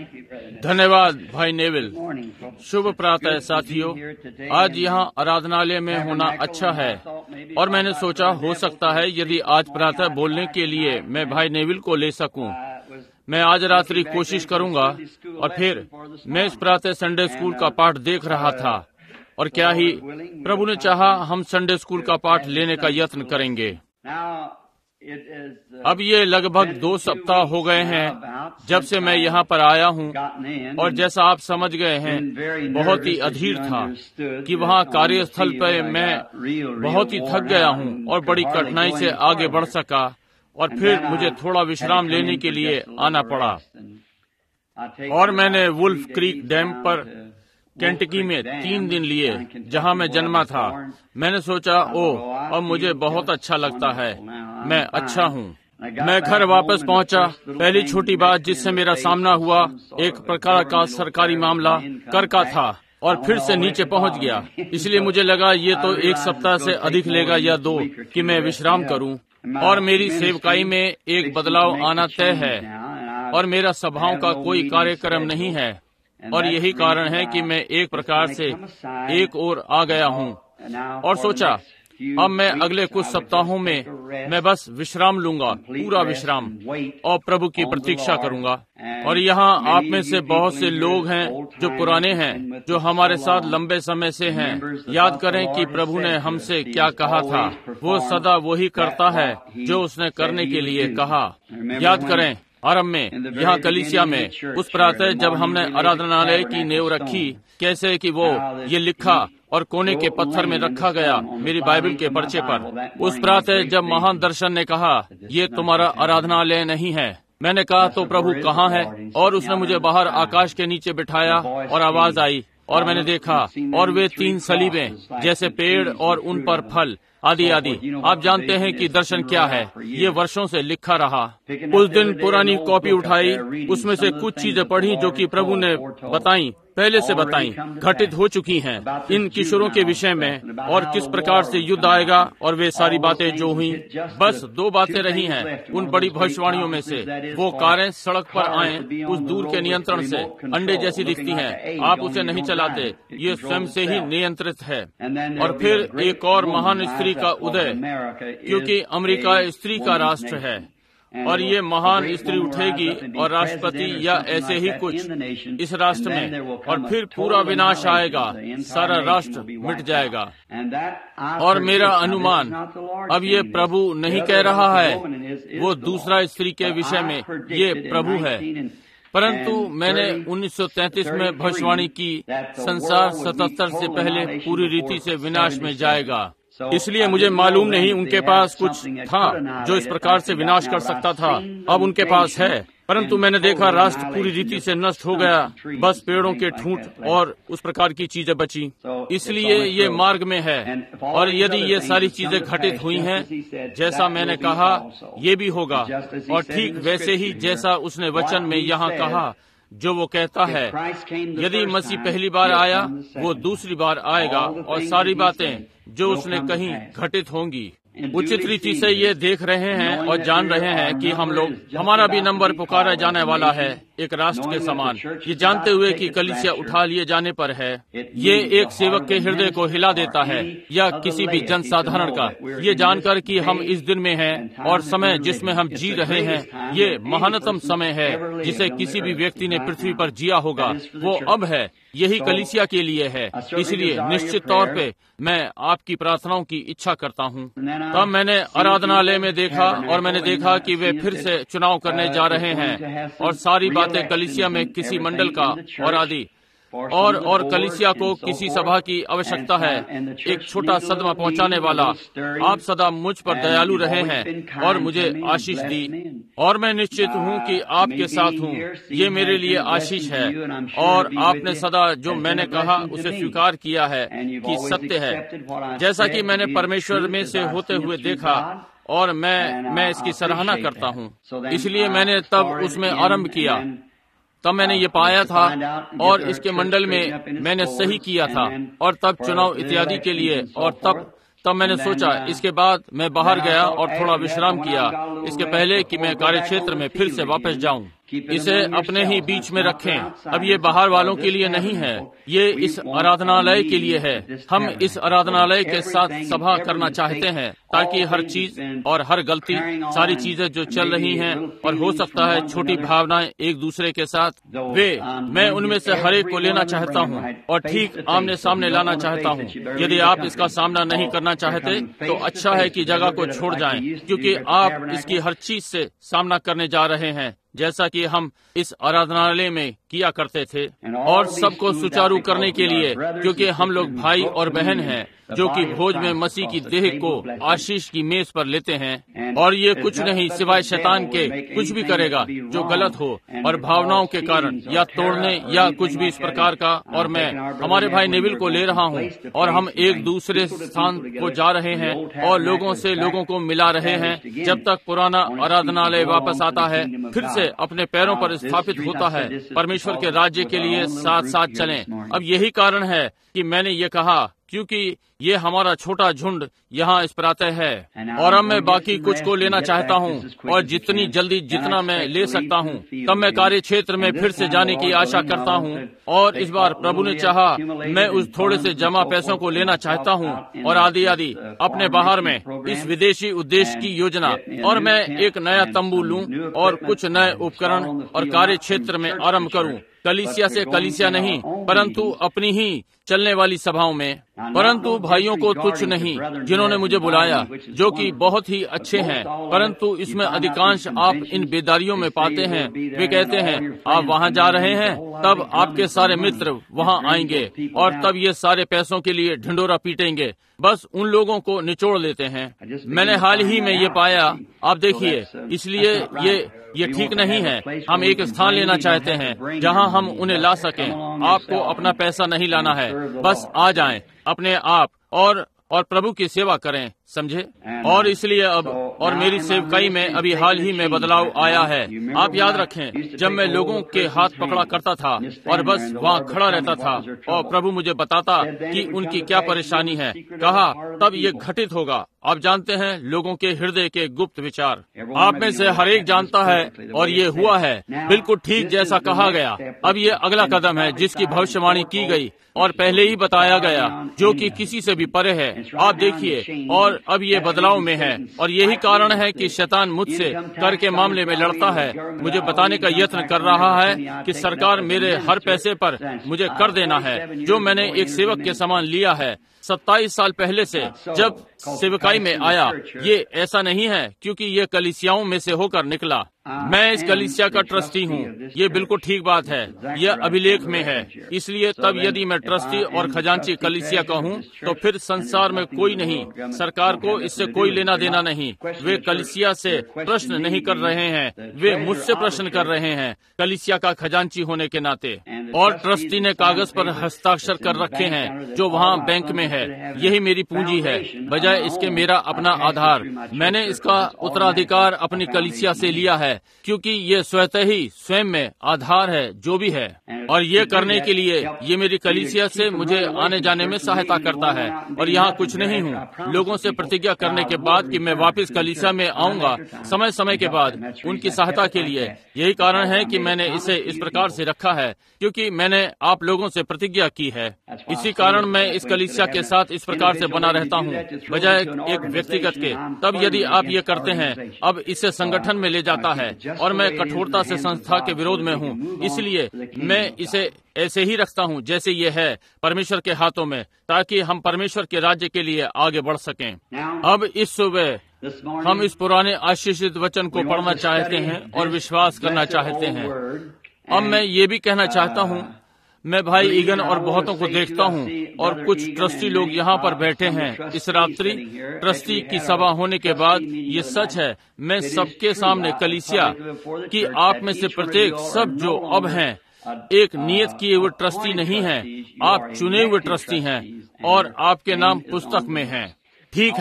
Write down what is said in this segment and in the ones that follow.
धन्यवाद भाई नेविल। शुभ प्रातः साथियों। आज यहाँ आराधनालय में होना अच्छा है और मैंने सोचा हो सकता है यदि आज प्रातः बोलने के लिए मैं भाई नेविल को ले सकूं। मैं आज रात्रि कोशिश करूंगा और फिर मैं इस प्रातः संडे स्कूल का पाठ देख रहा था और क्या ही प्रभु ने चाहा हम संडे स्कूल का पाठ लेने का यत्न करेंगे। अब ये लगभग 2 सप्ताह हो गए हैं जब से मैं यहाँ पर आया हूँ और जैसा आप समझ गए हैं बहुत ही अधीर था कि वहाँ कार्यस्थल पर मैं बहुत ही थक गया हूँ और बड़ी कठिनाई से आगे बढ़ सका और फिर मुझे थोड़ा विश्राम लेने के लिए आना पड़ा और मैंने वुल्फ क्रीक डैम पर केंटकी में 3 दिन लिए जहाँ मैं जन्मा था। मैंने सोचा अब मुझे बहुत अच्छा लगता है, मैं अच्छा हूँ। मैं घर वापस पहुँचा। पहली छोटी बात जिससे मेरा सामना हुआ एक प्रकार का सरकारी मामला कर का था और फिर से नीचे पहुँच गया। इसलिए मुझे लगा ये तो 1 सप्ताह से अधिक लेगा या 2 कि मैं विश्राम करूँ और मेरी सेवकाई में एक बदलाव आना तय है और मेरा सभाओं का कोई कार्यक्रम नहीं है और यही कारण है कि मैं एक प्रकार से एक ओर आ गया हूँ और सोचा अब मैं अगले कुछ सप्ताहों में मैं बस विश्राम लूंगा, पूरा विश्राम, और प्रभु की प्रतीक्षा करूंगा। और यहाँ आप में से बहुत से लोग हैं जो पुराने हैं, जो हमारे साथ लंबे समय से हैं। याद करें कि प्रभु ने हमसे क्या कहा था। वो सदा वही करता है जो उसने करने के लिए कहा। याद करें आरंभ में यहाँ कलीसिया में उस प्रातः जब हमने आराधनालय की नींव रखी, कैसे कि वो ये लिखा और कोने के पत्थर में रखा गया मेरी बाइबल के पर्चे पर। उस प्रातः जब महान दर्शन ने कहा ये तुम्हारा आराधनालय नहीं है, मैंने कहा तो प्रभु कहाँ है? और उसने मुझे बाहर आकाश के नीचे बिठाया और आवाज आई और मैंने देखा और वे 3 सलीबें जैसे पेड़ और उन पर फल आदि आदि। आप जानते हैं कि दर्शन क्या है, ये वर्षों से लिखा रहा। उस दिन पुरानी कॉपी उठाई, उसमें से कुछ चीजें पढ़ी जो कि प्रभु ने बताई, पहले से बताई, घटित हो चुकी हैं इन किशोरों के विषय में और किस प्रकार से युद्ध आएगा और वे सारी बातें जो हुई। बस 2 बातें रही हैं उन बड़ी भविष्यवाणियों में से। वो कारें सड़क पर आए उस दूर के नियंत्रण से, अंडे जैसी दिखती हैं, आप उसे नहीं चलाते, ये स्वयं से ही नियंत्रित है। और फिर एक और महान स्त्री का उदय, क्योंकि अमेरिका स्त्री का राष्ट्र है और ये महान स्त्री उठेगी और राष्ट्रपति या ऐसे ही कुछ इस राष्ट्र में, और फिर पूरा विनाश आएगा, सारा राष्ट्र मिट जाएगा। और मेरा अनुमान अब ये प्रभु नहीं कह रहा है, वो दूसरा स्त्री के विषय में ये प्रभु है। परंतु मैंने 1933 में भविष्यवाणी की संसार 77 से पहले पूरी रीति से विनाश में जाएगा। इसलिए मुझे मालूम नहीं उनके पास कुछ था जो इस प्रकार से विनाश कर सकता था, अब उनके पास है। परंतु मैंने देखा राष्ट्र पूरी रीति से नष्ट हो गया, बस पेड़ों के ठूंठ और उस प्रकार की चीजें बची। इसलिए ये मार्ग में है और यदि ये सारी चीजें घटित हुई हैं जैसा मैंने कहा, ये भी होगा और ठीक वैसे ही जैसा उसने वचन में यहाँ कहा, जो वो कहता है यदि मसीह पहली बार आया वो दूसरी बार आएगा और सारी बातें जो उसने कहीं घटित होंगी। उचित रीति से ये देख रहे हैं और जान रहे हैं कि हम लोग, हमारा भी नंबर पुकारा जाने वाला है एक राष्ट्र के समान। ये जानते हुए कि कलीसिया उठा लिए जाने पर है, ये एक सेवक के हृदय को हिला देता है या किसी भी जनसाधारण का, ये जानकर कि हम इस दिन में हैं और समय जिसमें हम जी रहे हैं ये महानतम समय है जिसे किसी भी व्यक्ति ने पृथ्वी पर जिया होगा, वो अब है। यही कलीसिया के लिए है। इसलिए निश्चित तौर पे मैं आपकी प्रार्थनाओं की इच्छा करता हूँ। तब मैंने आराधनालय में देखा और मैंने देखा कि वे फिर से चुनाव करने जा रहे हैं और सारी बातें कलीसिया में किसी मंडल का और आदि और कलीसिया को किसी सभा की आवश्यकता है, एक छोटा सदमा पहुंचाने वाला। आप सदा मुझ पर दयालु रहे हैं और मुझे आशीष दी और मैं निश्चित हूँ कि आपके साथ हूँ। ये मेरे लिए आशीष है और आपने सदा जो मैंने कहा उसे स्वीकार किया है कि सत्य है, जैसा कि मैंने परमेश्वर में से होते हुए देखा और मैं इसकी सराहना करता हूँ। इसलिए मैंने तब उसमें आरंभ किया। तब मैंने ये पाया था और इसके मंडल में मैंने सही किया था और तब चुनाव इत्यादि के लिए, और तब मैंने सोचा इसके बाद मैं बाहर गया और थोड़ा विश्राम किया इसके पहले कि मैं कार्यक्षेत्र में फिर से वापस जाऊं। इसे अपने ही बीच में रखें। अब ये बाहर वालों के लिए नहीं है, ये इस आराधनालय के लिए है। हम इस आराधनालय के साथ सभा करना चाहते हैं ताकि हर चीज और हर गलती, सारी चीजें जो चल रही हैं और हो सकता है छोटी भावनाएं एक दूसरे के साथ, मैं उनमें से हर एक को लेना चाहता हूँ और ठीक आमने सामने लाना चाहता हूँ। यदि आप इसका सामना नहीं करना चाहते तो अच्छा है कि जगह को छोड़ जाएं, क्योंकि आप इसकी हर चीज से सामना करने जा रहे हैं जैसा कि हम इस आराधनालय में किया करते थे। और सबको सुचारू करने के लिए, क्योंकि हम लोग भाई और बहन हैं जो कि भोज में मसीह की देह को आशीष की मेज पर लेते हैं। और ये कुछ नहीं सिवाय शैतान के कुछ भी करेगा जो गलत हो और भावनाओं के कारण या तोड़ने या कुछ भी इस प्रकार का। और मैं हमारे भाई नेविल को ले रहा हूँ और हम एक दूसरे स्थान को जा रहे हैं और लोगों से लोगों को मिला रहे हैं जब तक पुराना आराधनालय वापस आता है, फिर से अपने पैरों पर स्थापित होता है, परमेश्वर के राज्य के लिए साथ साथ चलें। अब यही कारण है कि मैंने ये कहा, क्योंकि ये हमारा छोटा झुंड यहाँ इस प्रातः है और अब मैं बाकी कुछ को लेना चाहता हूँ और जितनी जल्दी जितना मैं ले सकता हूँ तब मैं कार्य क्षेत्र में फिर से जाने की आशा करता हूँ। और इस बार प्रभु ने चाहा मैं उस थोड़े से जमा पैसों को लेना चाहता हूँ और आदि आदि अपने बाहर में इस विदेशी उद्देश्य की योजना, और मैं एक नया तंबू लूं और कुछ नए उपकरण और कार्य क्षेत्र में आरंभ करूं, कलीसिया से कलीसिया नहीं परंतु अपनी ही चलने वाली सभाओं में। परंतु भाइयों को तुच्छ नहीं जिन्होंने मुझे बुलाया, जो कि बहुत ही अच्छे हैं, परंतु इसमें अधिकांश आप इन बेदारियों में पाते हैं। वे कहते हैं आप वहाँ जा रहे हैं, तब आपके सारे मित्र वहाँ आएंगे और तब ये सारे पैसों के लिए ढिंडोरा पीटेंगे, बस उन लोगों को निचोड़ लेते हैं। मैंने हाल ही में ये पाया, आप देखिए, इसलिए ये ठीक नहीं है। हम एक स्थान लेना चाहते हैं जहां हम उन्हें ला सकें। आपको अपना पैसा नहीं लाना है, बस आ जाएं अपने आप और प्रभु की सेवा करें, समझे। और इसलिए अब और मेरी सेवकाई में अभी हाल ही में बदलाव आया है। आप याद रखें, जब मैं लोगों के हाथ पकड़ा करता था और बस वहाँ खड़ा रहता था और प्रभु मुझे बताता कि उनकी क्या परेशानी है, कहा तब ये घटित होगा। आप जानते हैं लोगों के हृदय के गुप्त विचार, आप में से हर एक जानता है और ये हुआ है बिल्कुल ठीक जैसा कहा गया। अब ये अगला कदम है जिसकी भविष्यवाणी की गई और पहले ही बताया गया, जो कि किसी से भी परे है। आप देखिए, और अब ये बदलाव में है और यही कारण है कि शैतान मुझसे कर के मामले में लड़ता है। मुझे बताने का यत्न कर रहा है कि सरकार मेरे हर पैसे पर मुझे कर देना है जो मैंने एक सेवक के समान लिया है 27 साल पहले से जब सेवकाई में आया। ये ऐसा नहीं है क्योंकि ये कलीसियाओं में से होकर निकला। मैं इस कलीसिया का ट्रस्टी हूँ, ये बिल्कुल ठीक बात है, यह अभिलेख में है। इसलिए तब यदि मैं ट्रस्टी और खजांची कलीसिया का हूँ तो फिर संसार में कोई नहीं, सरकार को इससे कोई लेना देना नहीं। वे कलीसिया से प्रश्न नहीं कर रहे हैं, वे मुझसे प्रश्न कर रहे हैं कलीसिया का खजांची होने के नाते। और ट्रस्टी ने कागज पर हस्ताक्षर कर रखे हैं जो वहाँ बैंक में है। यही मेरी पूंजी है, बजाय इसके मेरा अपना आधार। मैंने इसका उत्तराधिकार अपनी कलीसिया से लिया है क्योंकि ये स्वतः ही स्वयं में आधार है जो भी है। और ये करने के लिए ये मेरी कलीसिया से मुझे आने जाने में सहायता करता है। और यहाँ कुछ नहीं हूँ लोगों से प्रतिज्ञा करने के बाद कि मैं वापस कलीसिया में आऊंगा समय समय के बाद उनकी सहायता के लिए। यही कारण है कि मैंने इसे इस प्रकार से रखा है क्योंकि मैंने आप लोगों से प्रतिज्ञा की है। इसी कारण मैं इस कलीसिया के साथ इस प्रकार से बना रहता हूँ बजाय एक व्यक्तिगत के। तब यदि आप ये करते हैं, अब इसे संगठन में ले जाता है और मैं कठोरता से संस्था के विरोध में हूँ। इसलिए मैं इसे ऐसे ही रखता हूँ जैसे ये है परमेश्वर के हाथों में, ताकि हम परमेश्वर के राज्य के लिए आगे बढ़ सकें। अब इस सुबह हम इस पुराने आशीषित वचन को पढ़ना चाहते हैं और विश्वास करना चाहते हैं। अब मैं ये भी कहना चाहता हूँ, मैं भाई ईगन और बहुतों को देखता हूँ और कुछ ट्रस्टी लोग यहाँ पर बैठे हैं इस रात्रि। ट्रस्टी की सभा होने के बाद ये सच है, मैं सबके सामने कलीसिया कि आप में से प्रत्येक सब जो अब हैं एक नियत किए हुए ट्रस्टी नहीं हैं, आप चुने हुए ट्रस्टी हैं और आपके नाम पुस्तक में हैं। ठीक है,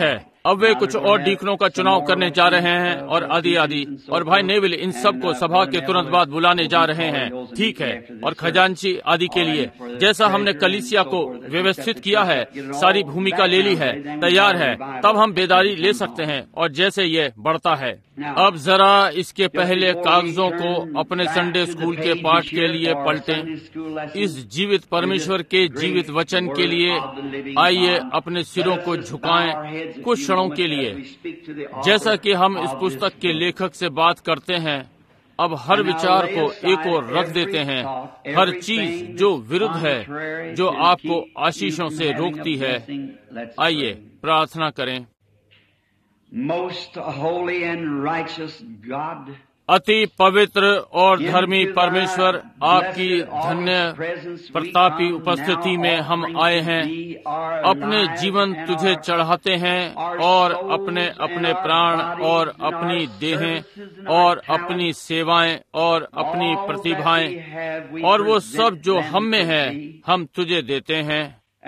अब वे कुछ और डीकनों का चुनाव करने जा रहे हैं और आदि आदि, और भाई नेविल इन सब को सभा के तुरंत बाद बुलाने जा रहे हैं, ठीक है, और खजांची आदि के लिए। जैसा हमने कलीसिया को व्यवस्थित किया है, सारी भूमिका ले ली है, तैयार है, तब हम बेदारी ले सकते हैं, और जैसे ये बढ़ता है। अब जरा इसके पहले कागजों को अपने संडे स्कूल के पाठ के लिए पलटें। इस जीवित परमेश्वर के जीवित वचन के लिए आइए अपने सिरों को झुकाएं कुछ क्षणों के लिए। जैसा कि हम इस पुस्तक के लेखक से बात करते हैं, अब हर विचार को एक ओर रख देते हैं, हर चीज जो विरुद्ध है, जो आपको आशीषों से रोकती है। आइए प्रार्थना करें। Most holy and righteous God, अति पवित्र और धर्मी परमेश्वर, आपकी धन्य प्रतापी उपस्थिति में हम आए हैं। अपने जीवन तुझे चढ़ाते हैं, और अपने अपने प्राण और अपनी देहें और अपनी सेवाएं और अपनी प्रतिभाएं और वो सब जो हम में है, हम तुझे देते हैं।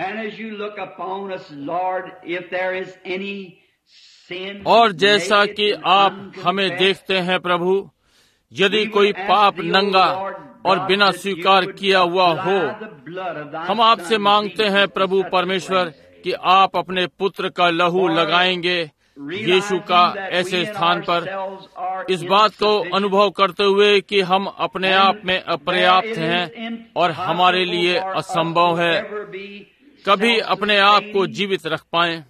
और जैसा कि आप हमें देखते हैं प्रभु, यदि कोई पाप नंगा और बिना स्वीकार किया हुआ हो, हम आपसे मांगते हैं प्रभु परमेश्वर कि आप अपने पुत्र का लहू लगाएंगे यीशु का ऐसे स्थान पर, इस बात को अनुभव करते हुए कि हम अपने आप में अपर्याप्त हैं और हमारे लिए असंभव है कभी अपने आप को जीवित रख पाएं।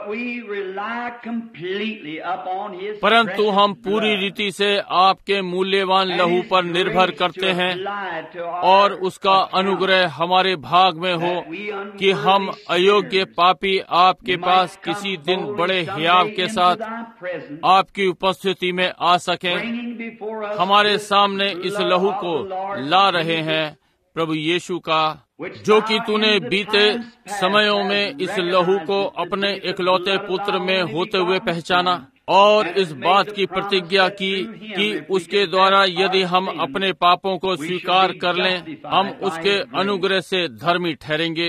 परंतु हम पूरी रीति से आपके मूल्यवान लहू पर निर्भर करते हैं, और उसका अनुग्रह हमारे भाग में हो कि हम अयोग्य पापी आपके पास किसी दिन बड़े हियाव के साथ आपकी उपस्थिति में आ सकें। हमारे सामने इस लहू को ला रहे हैं प्रभु यीशु का, जो कि तूने बीते समयों में इस लहू को अपने इकलौते पुत्र में होते हुए पहचाना, और इस बात की प्रतिज्ञा की कि उसके द्वारा यदि हम अपने पापों को स्वीकार कर लें, हम उसके अनुग्रह से धर्मी ठहरेंगे।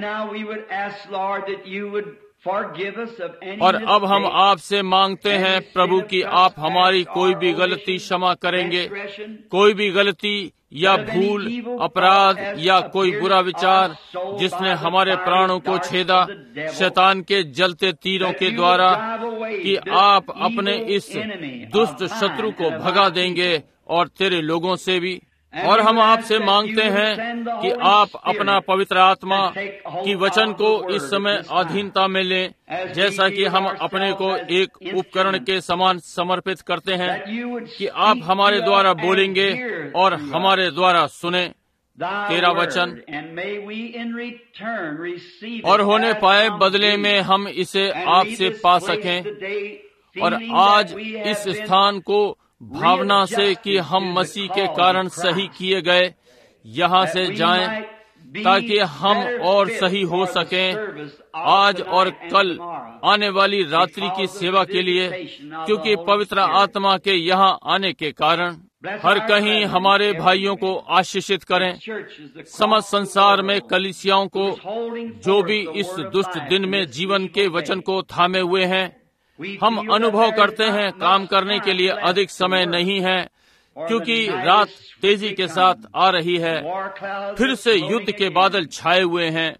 और अब हम आपसे मांगते हैं प्रभु कि आप हमारी कोई भी गलती क्षमा करेंगे, कोई भी गलती या भूल, अपराध या कोई बुरा विचार जिसने हमारे प्राणों को छेदा शैतान के जलते तीरों के द्वारा, कि आप अपने इस दुष्ट शत्रु को भगा देंगे और तेरे लोगों से भी। और हम आपसे मांगते हैं कि आप अपना पवित्र आत्मा की वचन को इस समय अधीनता में लें, जैसा कि हम अपने को एक उपकरण के समान समर्पित करते हैं, कि आप हमारे द्वारा बोलेंगे और हमारे द्वारा सुने तेरा वचन, और होने पाए बदले में हम इसे आपसे पा सकें। और आज इस स्थान को भावना से कि हम मसीह के कारण सही किए गए यहाँ से जाएं, ताकि हम और सही हो सकें आज और कल आने वाली रात्रि की सेवा के लिए, क्योंकि पवित्र आत्मा के यहाँ आने के कारण हर कहीं हमारे भाइयों को आशीषित करें। समस्त संसार में कलीसियाओं को, जो भी इस दुष्ट दिन में जीवन के वचन को थामे हुए हैं, हम अनुभव करते हैं काम करने के लिए अधिक समय नहीं है, क्योंकि रात तेजी के साथ आ रही है, फिर से युद्ध के बादल छाए हुए हैं,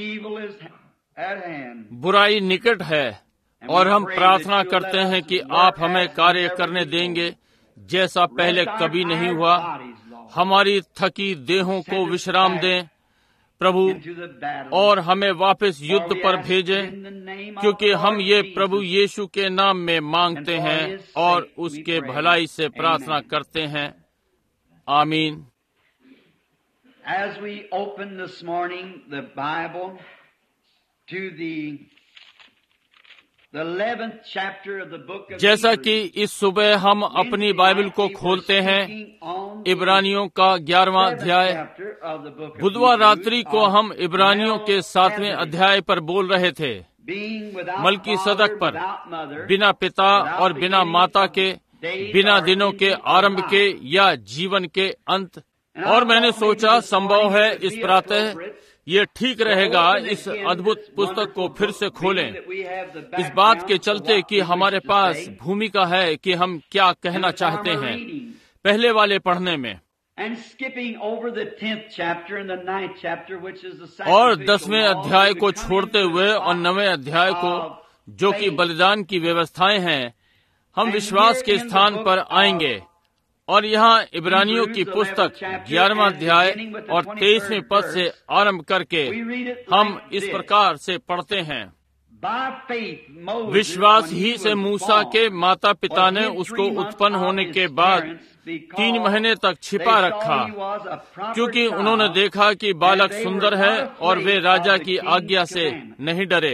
बुराई निकट है। और हम प्रार्थना करते हैं कि आप हमें कार्य करने देंगे जैसा पहले कभी नहीं हुआ। हमारी थकी देहों को विश्राम दें प्रभु, और हमें वापस युद्ध पर भेजें, क्योंकि हम ये प्रभु यीशु के नाम में मांगते हैं और उसके भलाई से प्रार्थना करते हैं। आमीन। As we open this morning the Bible to the 11th chapter of the book of जैसा कि इस सुबह हम अपनी बाइबल को खोलते हैं इब्रानियों का 11वां अध्याय। बुधवार रात्रि को हम इब्रानियों के 7वें अध्याय पर बोल रहे थे, मलकीसदक पर, बिना पिता और बिना माता के, बिना दिनों के आरंभ के या जीवन के अंत। और मैंने सोचा संभव है इस प्रातः ये ठीक रहेगा इस अद्भुत पुस्तक को फिर से खोलें, इस बात के चलते कि हमारे पास भूमिका है कि हम क्या कहना चाहते हैं पहले वाले पढ़ने में। और 10वें अध्याय को छोड़ते हुए और 9वें अध्याय को, जो कि बलिदान की व्यवस्थाएं हैं, हम विश्वास के स्थान पर आएंगे। और यहाँ इब्रानियों की पुस्तक 11वां अध्याय और 23वें पद से आरंभ करके हम इस प्रकार से पढ़ते हैं, विश्वास ही से मूसा के माता पिता ने उसको उत्पन्न होने के बाद 3 महीने तक छिपा रखा, क्योंकि उन्होंने देखा कि बालक सुंदर है और वे राजा की आज्ञा से नहीं डरे।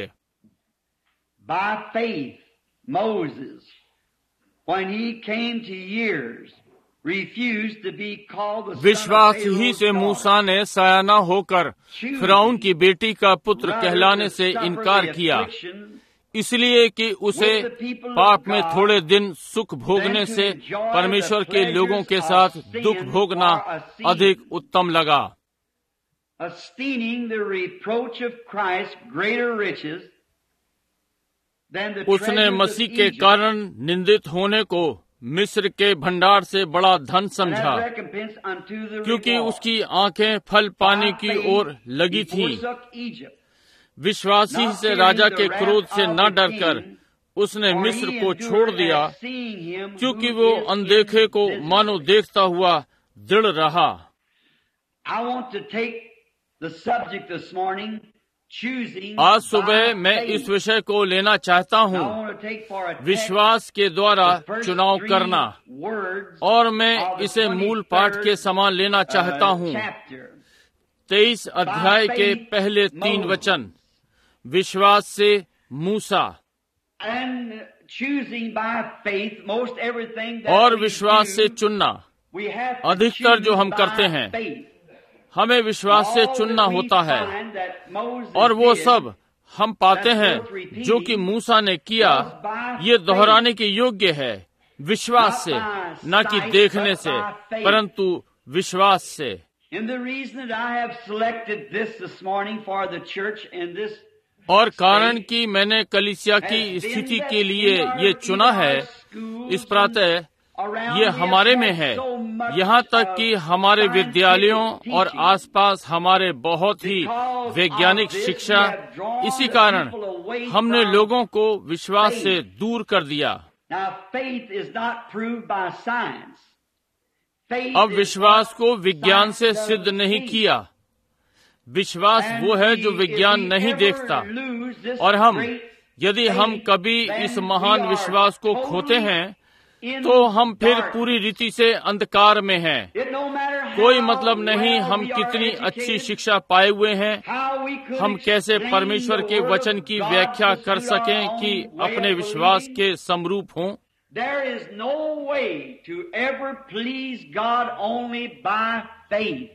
By faith, Moses, when he came to years, refused to be called the son of विश्वास Pharaoh's ही से daughter. मूसा ने सयाना होकर फिरौन की बेटी का पुत्र कहलाने से इनकार किया, इसलिए कि उसे पाप में थोड़े दिन सुख भोगने से परमेश्वर के लोगों के साथ दुख भोगना अधिक उत्तम लगा। Esteeming the reproach of Christ greater riches than the उसने treasures of मसीह के Egypt, कारण निंदित होने को मिस्र के भंडार से बड़ा धन as समझा, recompense unto the क्योंकि reward. उसकी आंखें फल पाने By की faith ओर लगी he थी। forsook Egypt, विश्वासी not से fearing राजा the के wrath क्रोध से of न the डरकर king, उसने for मिस्र he को endured छोड़ दिया, as seeing him क्योंकि who वो is अनदेखे को invisible. मानो देखता हुआ दृढ़ रहा। I want to take the subject this morning, choosing आज सुबह by मैं faith. इस विषय को लेना चाहता I हूँ, want to take for a text विश्वास के द्वारा the first चुनाव 3 करना, words और मैं of the इसे मूल पाठ के 23rd, समान लेना चाहता हूँ। chapter. 23 अध्याय के पहले 3 वचन, विश्वास से मूसा। And choosing by faith most everything that और we विश्वास do, से चुनना, we have to अधिकतर जो choose हम by करते हैं, faith. हमें विश्वास से All चुनना that we होता है। find that Moses और वो did सब हम पाते हैं जो कि मूसा ने किया, ये दोहराने के योग्य है, विश्वास से, न कि देखने से, परंतु विश्वास से। And the reason that I have selected this morning for the church in this और कारण कि मैंने कलीसिया की स्थिति के लिए ये चुना है, इस प्रातः ये हमारे में है, यहाँ तक कि हमारे विद्यालयों और आसपास हमारे बहुत ही वैज्ञानिक शिक्षा, इसी कारण हमने लोगों को विश्वास से दूर कर दिया। Now faith is not proved by science. Faith अब is विश्वास what को विज्ञान से science सिद्ध doesn't नहीं see. किया। विश्वास And वो है जो if विज्ञान we नहीं ever देखता। lose this और हम, great यदि हम faith, कभी then इस we महान are विश्वास को totally खोते हैं, in तो हम फिर darkness. पूरी रीति से अंधकार में हैं। It no matter how कोई मतलब नहीं well हम we are कितनी educated, अच्छी शिक्षा पाए हुए हैं, how we could हम कैसे explain परमेश्वर the के word वचन of की God व्याख्या to कर suit our सकें own कि way अपने of विश्वास believing. के समरूप हों। There is no way to ever please God only by faith.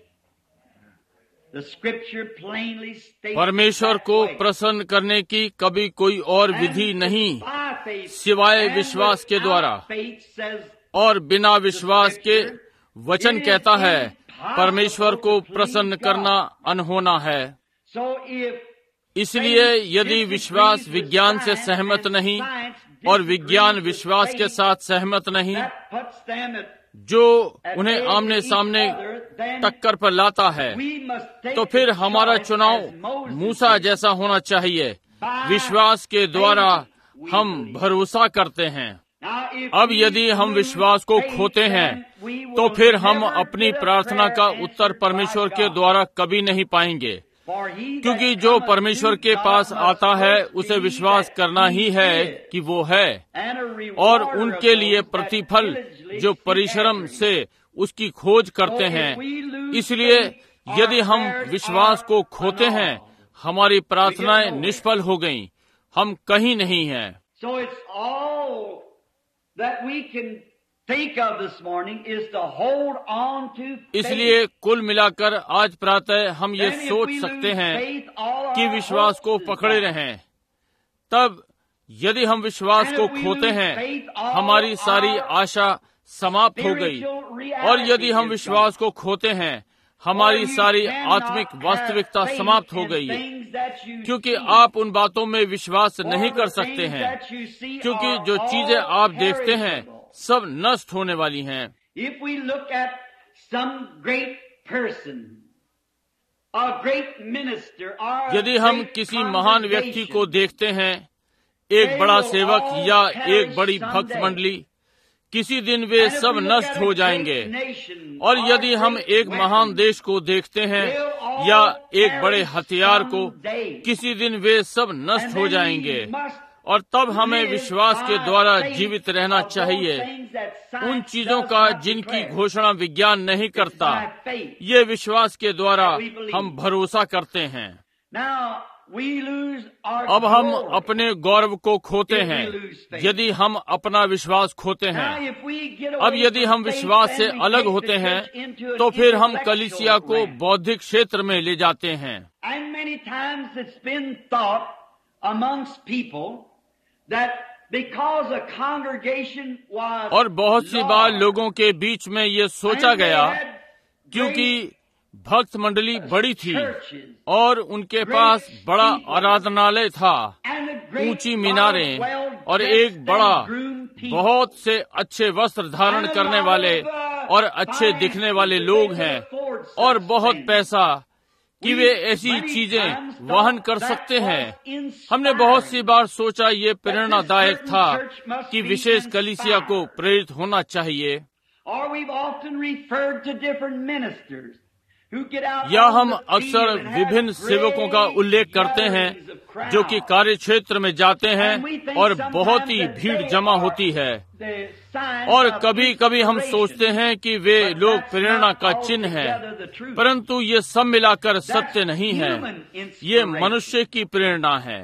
The scripture plainly states परमेश्वर that को way. प्रसन्न करने की कभी कोई और And विधि it's नहीं by faith. सिवाय And विश्वास के without द्वारा। faith says और बिना विश्वास के वचन कहता है परमेश्वर को प्रसन्न करना अनहोना है। so if इसलिए यदि विश्वास विज्ञान से सहमत नहीं और विज्ञान विश्वास के साथ सहमत नहीं, that puts them at जो उन्हें आमने सामने टक्कर पर लाता है, तो फिर हमारा चुनाव मूसा जैसा होना चाहिए। विश्वास के द्वारा हम भरोसा करते हैं। अब यदि हम विश्वास को खोते हैं, तो फिर हम अपनी प्रार्थना का उत्तर परमेश्वर के द्वारा कभी नहीं पाएंगे, क्योंकि जो परमेश्वर के पास आता है उसे विश्वास करना ही है कि वो है, और उनके लिए प्रतिफल जो परिश्रम से उसकी खोज करते हैं। इसलिए यदि हम विश्वास को खोते हैं, हमारी प्रार्थनाएं निष्फल हो गईं, हम कहीं नहीं हैं। So it's all that we can think of this morning is to hold on to faith. इसलिए कुल मिलाकर आज प्रातः हम ये Then if सोच we सकते lose हैं faith, all कि our विश्वास hopes को is पकड़े gone. रहें। तब यदि हम विश्वास And को if we खोते lose हैं, faith, all हमारी सारी our आशा समाप्त हो गई। spiritual और यदि reality हम is विश्वास gone. को खोते हैं, हमारी सारी आत्मिक वास्तविकता समाप्त हो गई है, क्योंकि आप उन बातों में विश्वास नहीं कर सकते हैं, क्योंकि जो चीजें आप देखते हैं सब नष्ट होने वाली हैं। यदि हम किसी महान व्यक्ति को देखते हैं, एक बड़ा सेवक या एक बड़ी भक्त मंडली, किसी दिन वे सब नष्ट हो जाएंगे। और यदि हम एक महान देश को देखते हैं या एक बड़े हथियार को, किसी दिन वे सब नष्ट हो जाएंगे। और तब हमें विश्वास के द्वारा जीवित रहना चाहिए, उन चीजों का जिनकी घोषणा विज्ञान नहीं करता। ये विश्वास के द्वारा हम भरोसा करते हैं। अब हम अपने गौरव को खोते हैं यदि हम अपना विश्वास खोते हैं। अब यदि हम विश्वास से अलग होते हैं तो फिर हम कलीसिया को बौद्धिक क्षेत्र में ले जाते हैं। और बहुत सी बार लोगों के बीच में ये सोचा गया, क्योंकि भक्त मंडली बड़ी थी और उनके पास बड़ा आराधनालय था, ऊंची मीनारें और एक बड़ा बहुत से अच्छे वस्त्र धारण करने वाले और अच्छे दिखने वाले लोग हैं और बहुत पैसा कि वे ऐसी चीजें वहन कर सकते हैं। हमने बहुत सी बार सोचा ये प्रेरणादायक था कि विशेष कलीसिया को प्रेरित होना चाहिए। या हम अक्सर विभिन्न सेवकों का उल्लेख करते हैं जो कि कार्य क्षेत्र में जाते हैं और बहुत ही भीड़ जमा होती है। और कभी कभी हम सोचते हैं कि वे लोग प्रेरणा का चिन्ह है, परंतु ये सब मिलाकर सत्य नहीं है। ये मनुष्य की प्रेरणा है,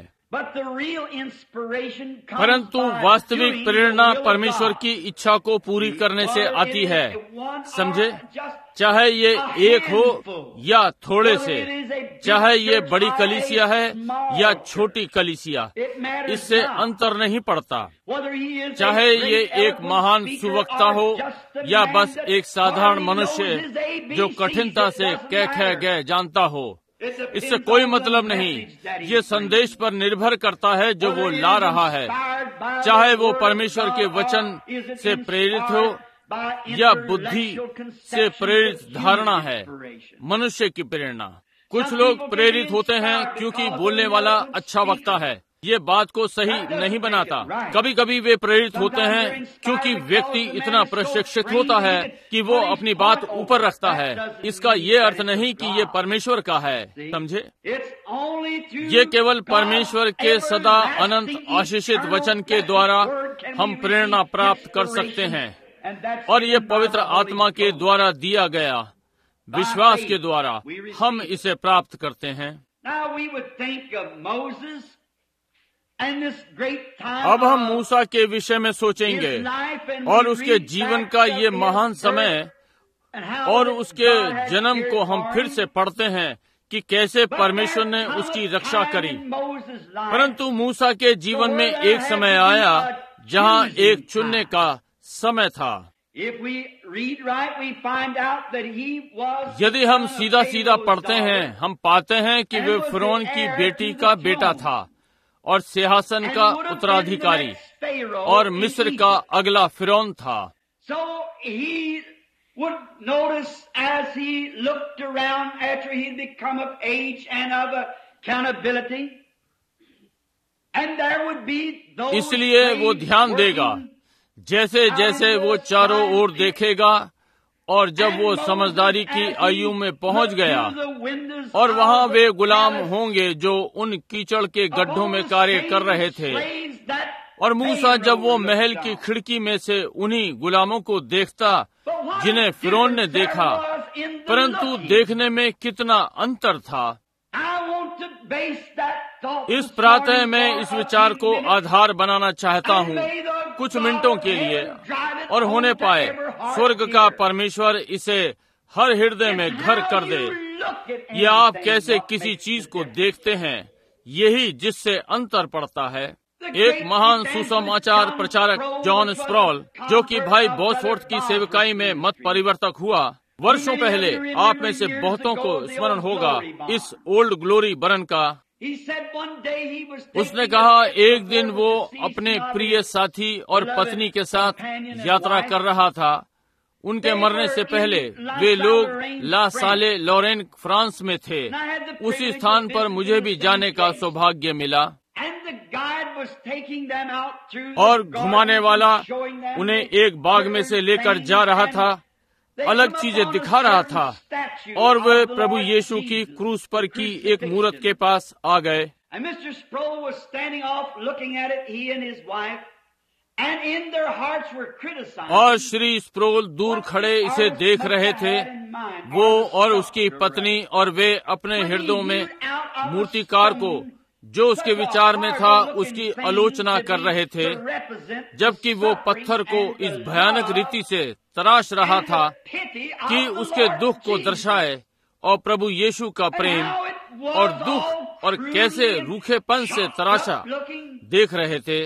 परंतु वास्तविक प्रेरणा परमेश्वर की इच्छा को पूरी करने से आती है। समझे, चाहे ये एक हो या थोड़े से, चाहे ये बड़ी कलीसिया है या छोटी कलीसिया, इससे अंतर नहीं पड़ता। चाहे ये एक महान सुवक्ता हो या बस एक साधारण मनुष्य जो कठिनता से कह जानता हो, इससे कोई मतलब नहीं। ये संदेश पर निर्भर करता है जो वो ला रहा है, चाहे वो परमेश्वर के वचन से प्रेरित हो या बुद्धि से प्रेरित धारणा है। मनुष्य की प्रेरणा। कुछ लोग प्रेरित होते हैं क्योंकि बोलने वाला अच्छा वक्ता है। ये बात को सही नहीं बनाता। कभी कभी वे प्रेरित होते हैं क्योंकि व्यक्ति इतना प्रशिक्षित होता है कि वो अपनी बात ऊपर रखता है। इसका ये अर्थ नहीं कि ये परमेश्वर का है। समझे, ये केवल परमेश्वर के सदा अनंत आशीषित वचन के द्वारा हम प्रेरणा प्राप्त कर सकते हैं, और ये पवित्र आत्मा के द्वारा दिया गया विश्वास के द्वारा हम इसे प्राप्त करते हैं। अब हम मूसा के विषय में सोचेंगे और उसके जीवन का ये महान समय और उसके जन्म को हम फिर से पढ़ते हैं कि कैसे परमेश्वर ने उसकी रक्षा करी। परंतु मूसा के जीवन में एक समय आया जहां एक चुनने का समय था। यदि हम सीधा सीधा पढ़ते हैं, हम पाते हैं कि वे फिरौन की बेटी का बेटा था और सिंहासन का उत्तराधिकारी, और मिस्र का अगला फिरौन था। इसलिए वो ध्यान देगा जैसे जैसे वो चारों ओर देखेगा, और जब वो समझदारी की आयु में पहुंच गया, और वहां वे गुलाम होंगे जो उन कीचड़ के गड्ढों में कार्य कर रहे थे। और मूसा जब वो महल की खिड़की में से उन्हीं गुलामों को देखता जिन्हें फिरौन ने देखा, परंतु देखने में कितना अंतर था। इस प्रातः मैं इस विचार को आधार बनाना चाहता हूँ कुछ मिनटों के लिए, और होने पाए स्वर्ग का परमेश्वर इसे हर हृदय में घर कर दे। ये आप कैसे किसी चीज को देखते हैं, यही जिससे अंतर पड़ता है। एक महान सुसमाचार प्रचारक जॉन स्प्रॉल, जो कि भाई बॉसफोर्ड की सेवकाई में मत परिवर्तक हुआ, वर्षों पहले आप में से बहुतों को स्मरण होगा इस ओल्ड ग्लोरी बरन का। उसने कहा एक दिन वो अपने प्रिय साथी और पत्नी के साथ यात्रा कर रहा था। उनके मरने से पहले वे लोग ला साले लॉरेन फ्रांस में थे। उसी स्थान पर मुझे भी जाने का सौभाग्य मिला और घुमाने वाला उन्हें एक बाग में से लेकर जा रहा था, अलग चीजें दिखा रहा था, और वे प्रभु यीशु की क्रूस पर की एक मूरत के पास आ गए। और श्री स्प्रोल दूर खड़े इसे देख रहे थे। वो और उसकी पत्नी और वे अपने हृदयों में मूर्तिकार को, जो उसके विचार में था, उसकी आलोचना कर रहे थे, जबकि वो पत्थर को इस भयानक रीति से तराश रहा था कि उसके दुख को दर्शाए, और प्रभु यीशु का प्रेम और दुख और कैसे रूखेपन से तराशा देख रहे थे।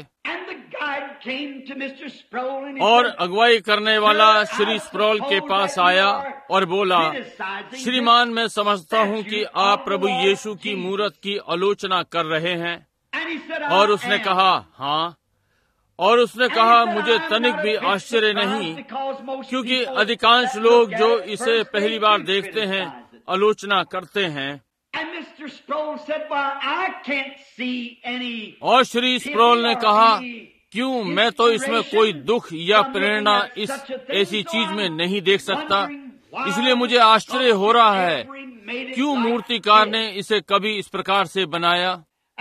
और अगुवाई करने वाला श्री स्प्रोल के पास आया और बोला, श्रीमान, मैं समझता हूँ कि आप प्रभु यीशु की मूरत की आलोचना कर रहे हैं। और उसने कहा, हाँ। और उसने कहा, मुझे तनिक भी आश्चर्य नहीं, क्योंकि अधिकांश लोग जो इसे पहली बार देखते हैं आलोचना करते हैं। और श्री स्प्रोल ने कहा, क्यों, मैं तो इसमें कोई दुख या प्रेरणा इस ऐसी चीज में नहीं देख सकता। इसलिए मुझे आश्चर्य हो रहा है क्यों मूर्तिकार ने इसे कभी इस प्रकार से बनाया।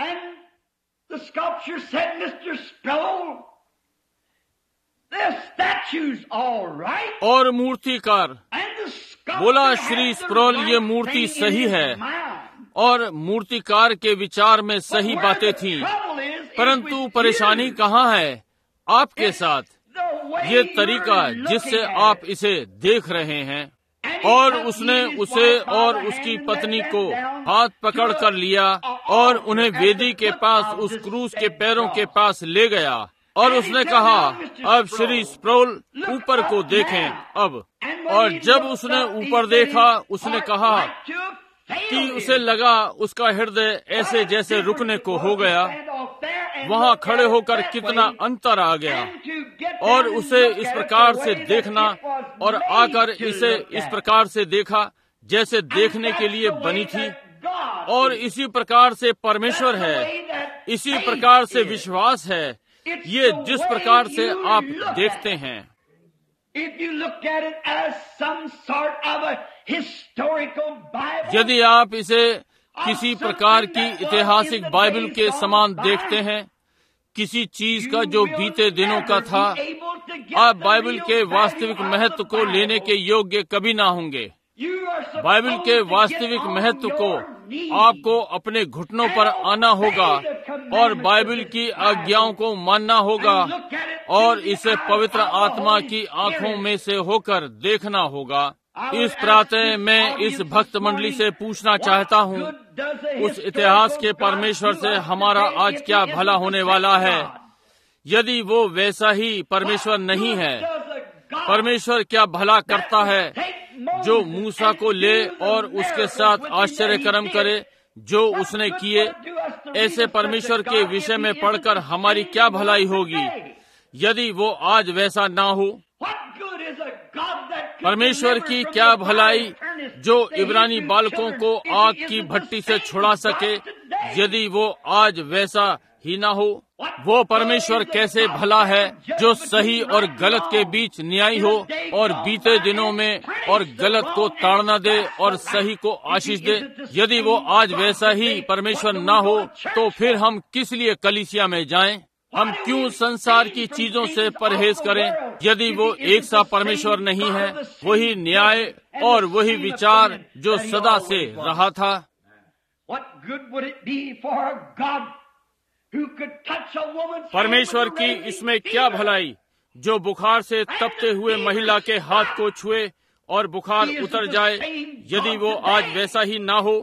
और मूर्तिकार बोला, श्री स्प्रोल, ये मूर्ति सही है। और मूर्तिकार के विचार में सही बातें थीं, परंतु परेशानी कहाँ है आपके साथ? ये तरीका जिससे आप इसे देख रहे हैं। और उसने उसे और उसकी पत्नी को हाथ पकड़ कर लिया और उन्हें वेदी के पास उस क्रूस के पैरों के पास ले गया। और उसने कहा, अब श्री स्प्रोल ऊपर को देखें अब। और जब उसने ऊपर देखा, उसने कहा कि उसे लगा उसका हृदय ऐसे जैसे रुकने को हो गया। वहाँ खड़े होकर कितना अंतर आ गया। और उसे इस प्रकार से देखना और आकर इसे इस प्रकार से देखा जैसे देखने के लिए बनी थी। और इसी प्रकार से परमेश्वर है, इसी प्रकार से विश्वास है, ये जिस प्रकार से आप देखते हैं। यदि आप इसे किसी प्रकार की ऐतिहासिक बाइबल के समान देखते हैं, किसी चीज का जो बीते दिनों का था, आप बाइबल के वास्तविक महत्व को लेने के योग्य कभी ना होंगे। बाइबल के वास्तविक महत्व को आपको अपने घुटनों पर आना होगा और बाइबल की आज्ञाओं को मानना होगा और इसे पवित्र आत्मा की आंखों में से होकर देखना होगा। इस प्रातः मैं इस भक्त मंडली से पूछना चाहता हूँ, उस इतिहास के परमेश्वर से हमारा आज क्या भला होने वाला है? यदि वो वैसा ही परमेश्वर नहीं है, परमेश्वर क्या भला करता है जो मूसा को ले और उसके साथ आश्चर्य कर्म करे जो उसने किए। ऐसे परमेश्वर के विषय में पढ़कर हमारी क्या भलाई होगी यदि वो आज वैसा ना हो। परमेश्वर की क्या भलाई जो इब्रानी बालकों को आग की भट्टी से छुड़ा सके यदि वो आज वैसा ही ना हो। वो परमेश्वर कैसे भला है जो सही और गलत के बीच न्यायी हो और बीते दिनों में और गलत को ताड़ना दे और सही को आशीष दे। यदि वो आज वैसा ही परमेश्वर ना हो तो फिर हम किस लिए कलीसिया में जाएं? हम क्यों संसार की चीजों से परहेज करें? यदि वो एक सा परमेश्वर नहीं है, वही न्याय और वही विचार जो सदा से रहा था। परमेश्वर की इसमें क्या भलाई जो बुखार से तपते हुए महिला के हाथ को छुए और बुखार उतर जाए यदि वो आज वैसा ही ना हो।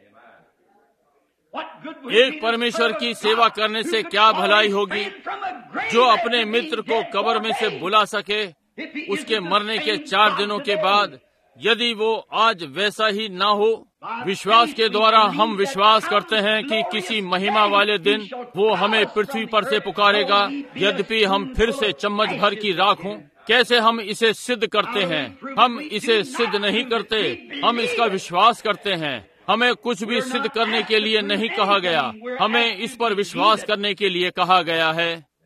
एक परमेश्वर की सेवा करने से क्या भलाई होगी जो अपने मित्र को कब्र में से बुला सके उसके मरने के 4 दिनों के बाद, यदि वो आज वैसा ही ना हो। विश्वास के द्वारा हम विश्वास करते हैं कि किसी महिमा वाले दिन वो हमें पृथ्वी पर से पुकारेगा, यद्यपि हम फिर से चम्मच भर की राख हों। कैसे हम इसे सिद्ध करते हैं? हम इसे सिद्ध नहीं करते, हम इसका विश्वास करते हैं। हमें कुछ भी सिद्ध करने के लिए नहीं कहा गया, हमें इस पर विश्वास करने के लिए कहा गया है।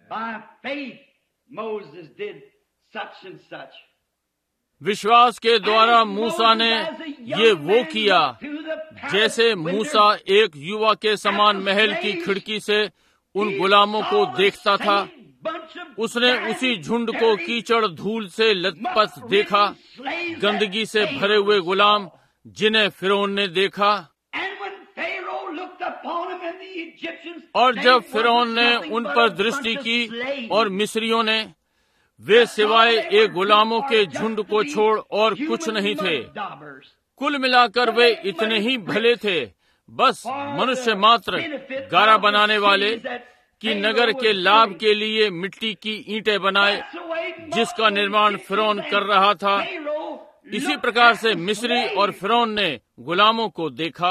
विश्वास के द्वारा मूसा ने ये वो किया, जैसे मूसा एक युवा के समान महल की खिड़की से उन गुलामों को देखता था। उसने उसी झुंड को कीचड़ धूल से लथपथ देखा, गंदगी से भरे हुए गुलाम जिन्हें फिरौन ने देखा। और जब फिरौन ने उन पर दृष्टि की और मिस्रियों ने, वे सिवाय एक गुलामों के झुंड को छोड़ और कुछ नहीं थे। कुल मिलाकर वे इतने ही भले थे, बस मनुष्य मात्र, गारा बनाने वाले, कि नगर के लाभ के लिए मिट्टी की ईंटें बनाए, जिसका निर्माण फिरौन कर रहा था। इसी प्रकार से मिस्री और फिरौन ने गुलामों को देखा।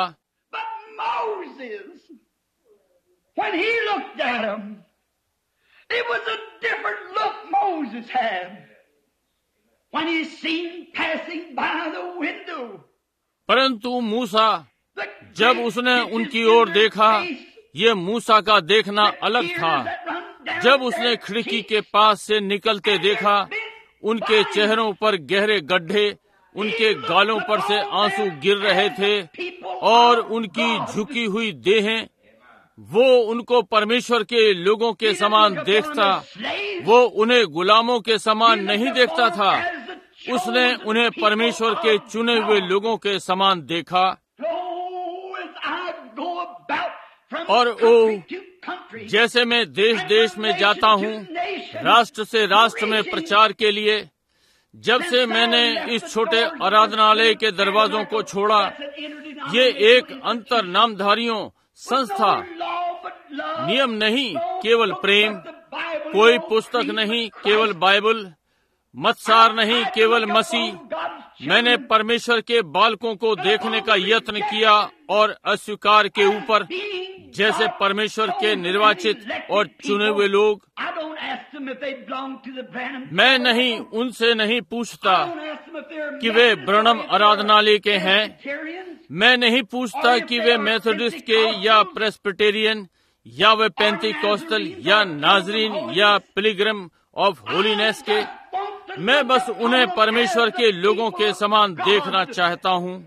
It was a different look Moses had when he seen passing by the window. परंतु मूसा, जब उसने उनकी ओर देखा, ये मूसा का देखना अलग था। जब उसने खिड़की के पास से निकलते देखा, उनके चेहरों पर गहरे गड्ढे, उनके गालों पर से आंसू गिर रहे थे और उनकी झुकी हुई देहें, वो उनको परमेश्वर के लोगों के समान देखता, वो उन्हें गुलामों के समान नहीं देखता था। उसने उन्हें परमेश्वर के चुने हुए लोगों के समान देखा। और जैसे मैं देश देश में जाता हूँ, राष्ट्र से राष्ट्र में प्रचार के लिए, जब से मैंने इस छोटे आराधनालय के दरवाजों को छोड़ा, ये एक अंतर नामधारियों संस्था, नियम नहीं, केवल प्रेम, कोई पुस्तक नहीं, केवल बाइबल, मत्सार नहीं, केवल मसीह। मैंने परमेश्वर के बालकों को देखने का यत्न किया और अस्वीकार के ऊपर, जैसे परमेश्वर के निर्वाचित और चुने हुए लोग। मैं नहीं उनसे नहीं पूछता कि वे ब्रनम आराधनालय के हैं। मैं नहीं पूछता कि वे मेथोडिस्ट के या प्रेस्बिटेरियन या वे पेंटिकॉस्टल या नाजरीन या पिलग्रिम ऑफ होलीनेस के। मैं बस उन्हें परमेश्वर के लोगों के समान देखना चाहता हूँ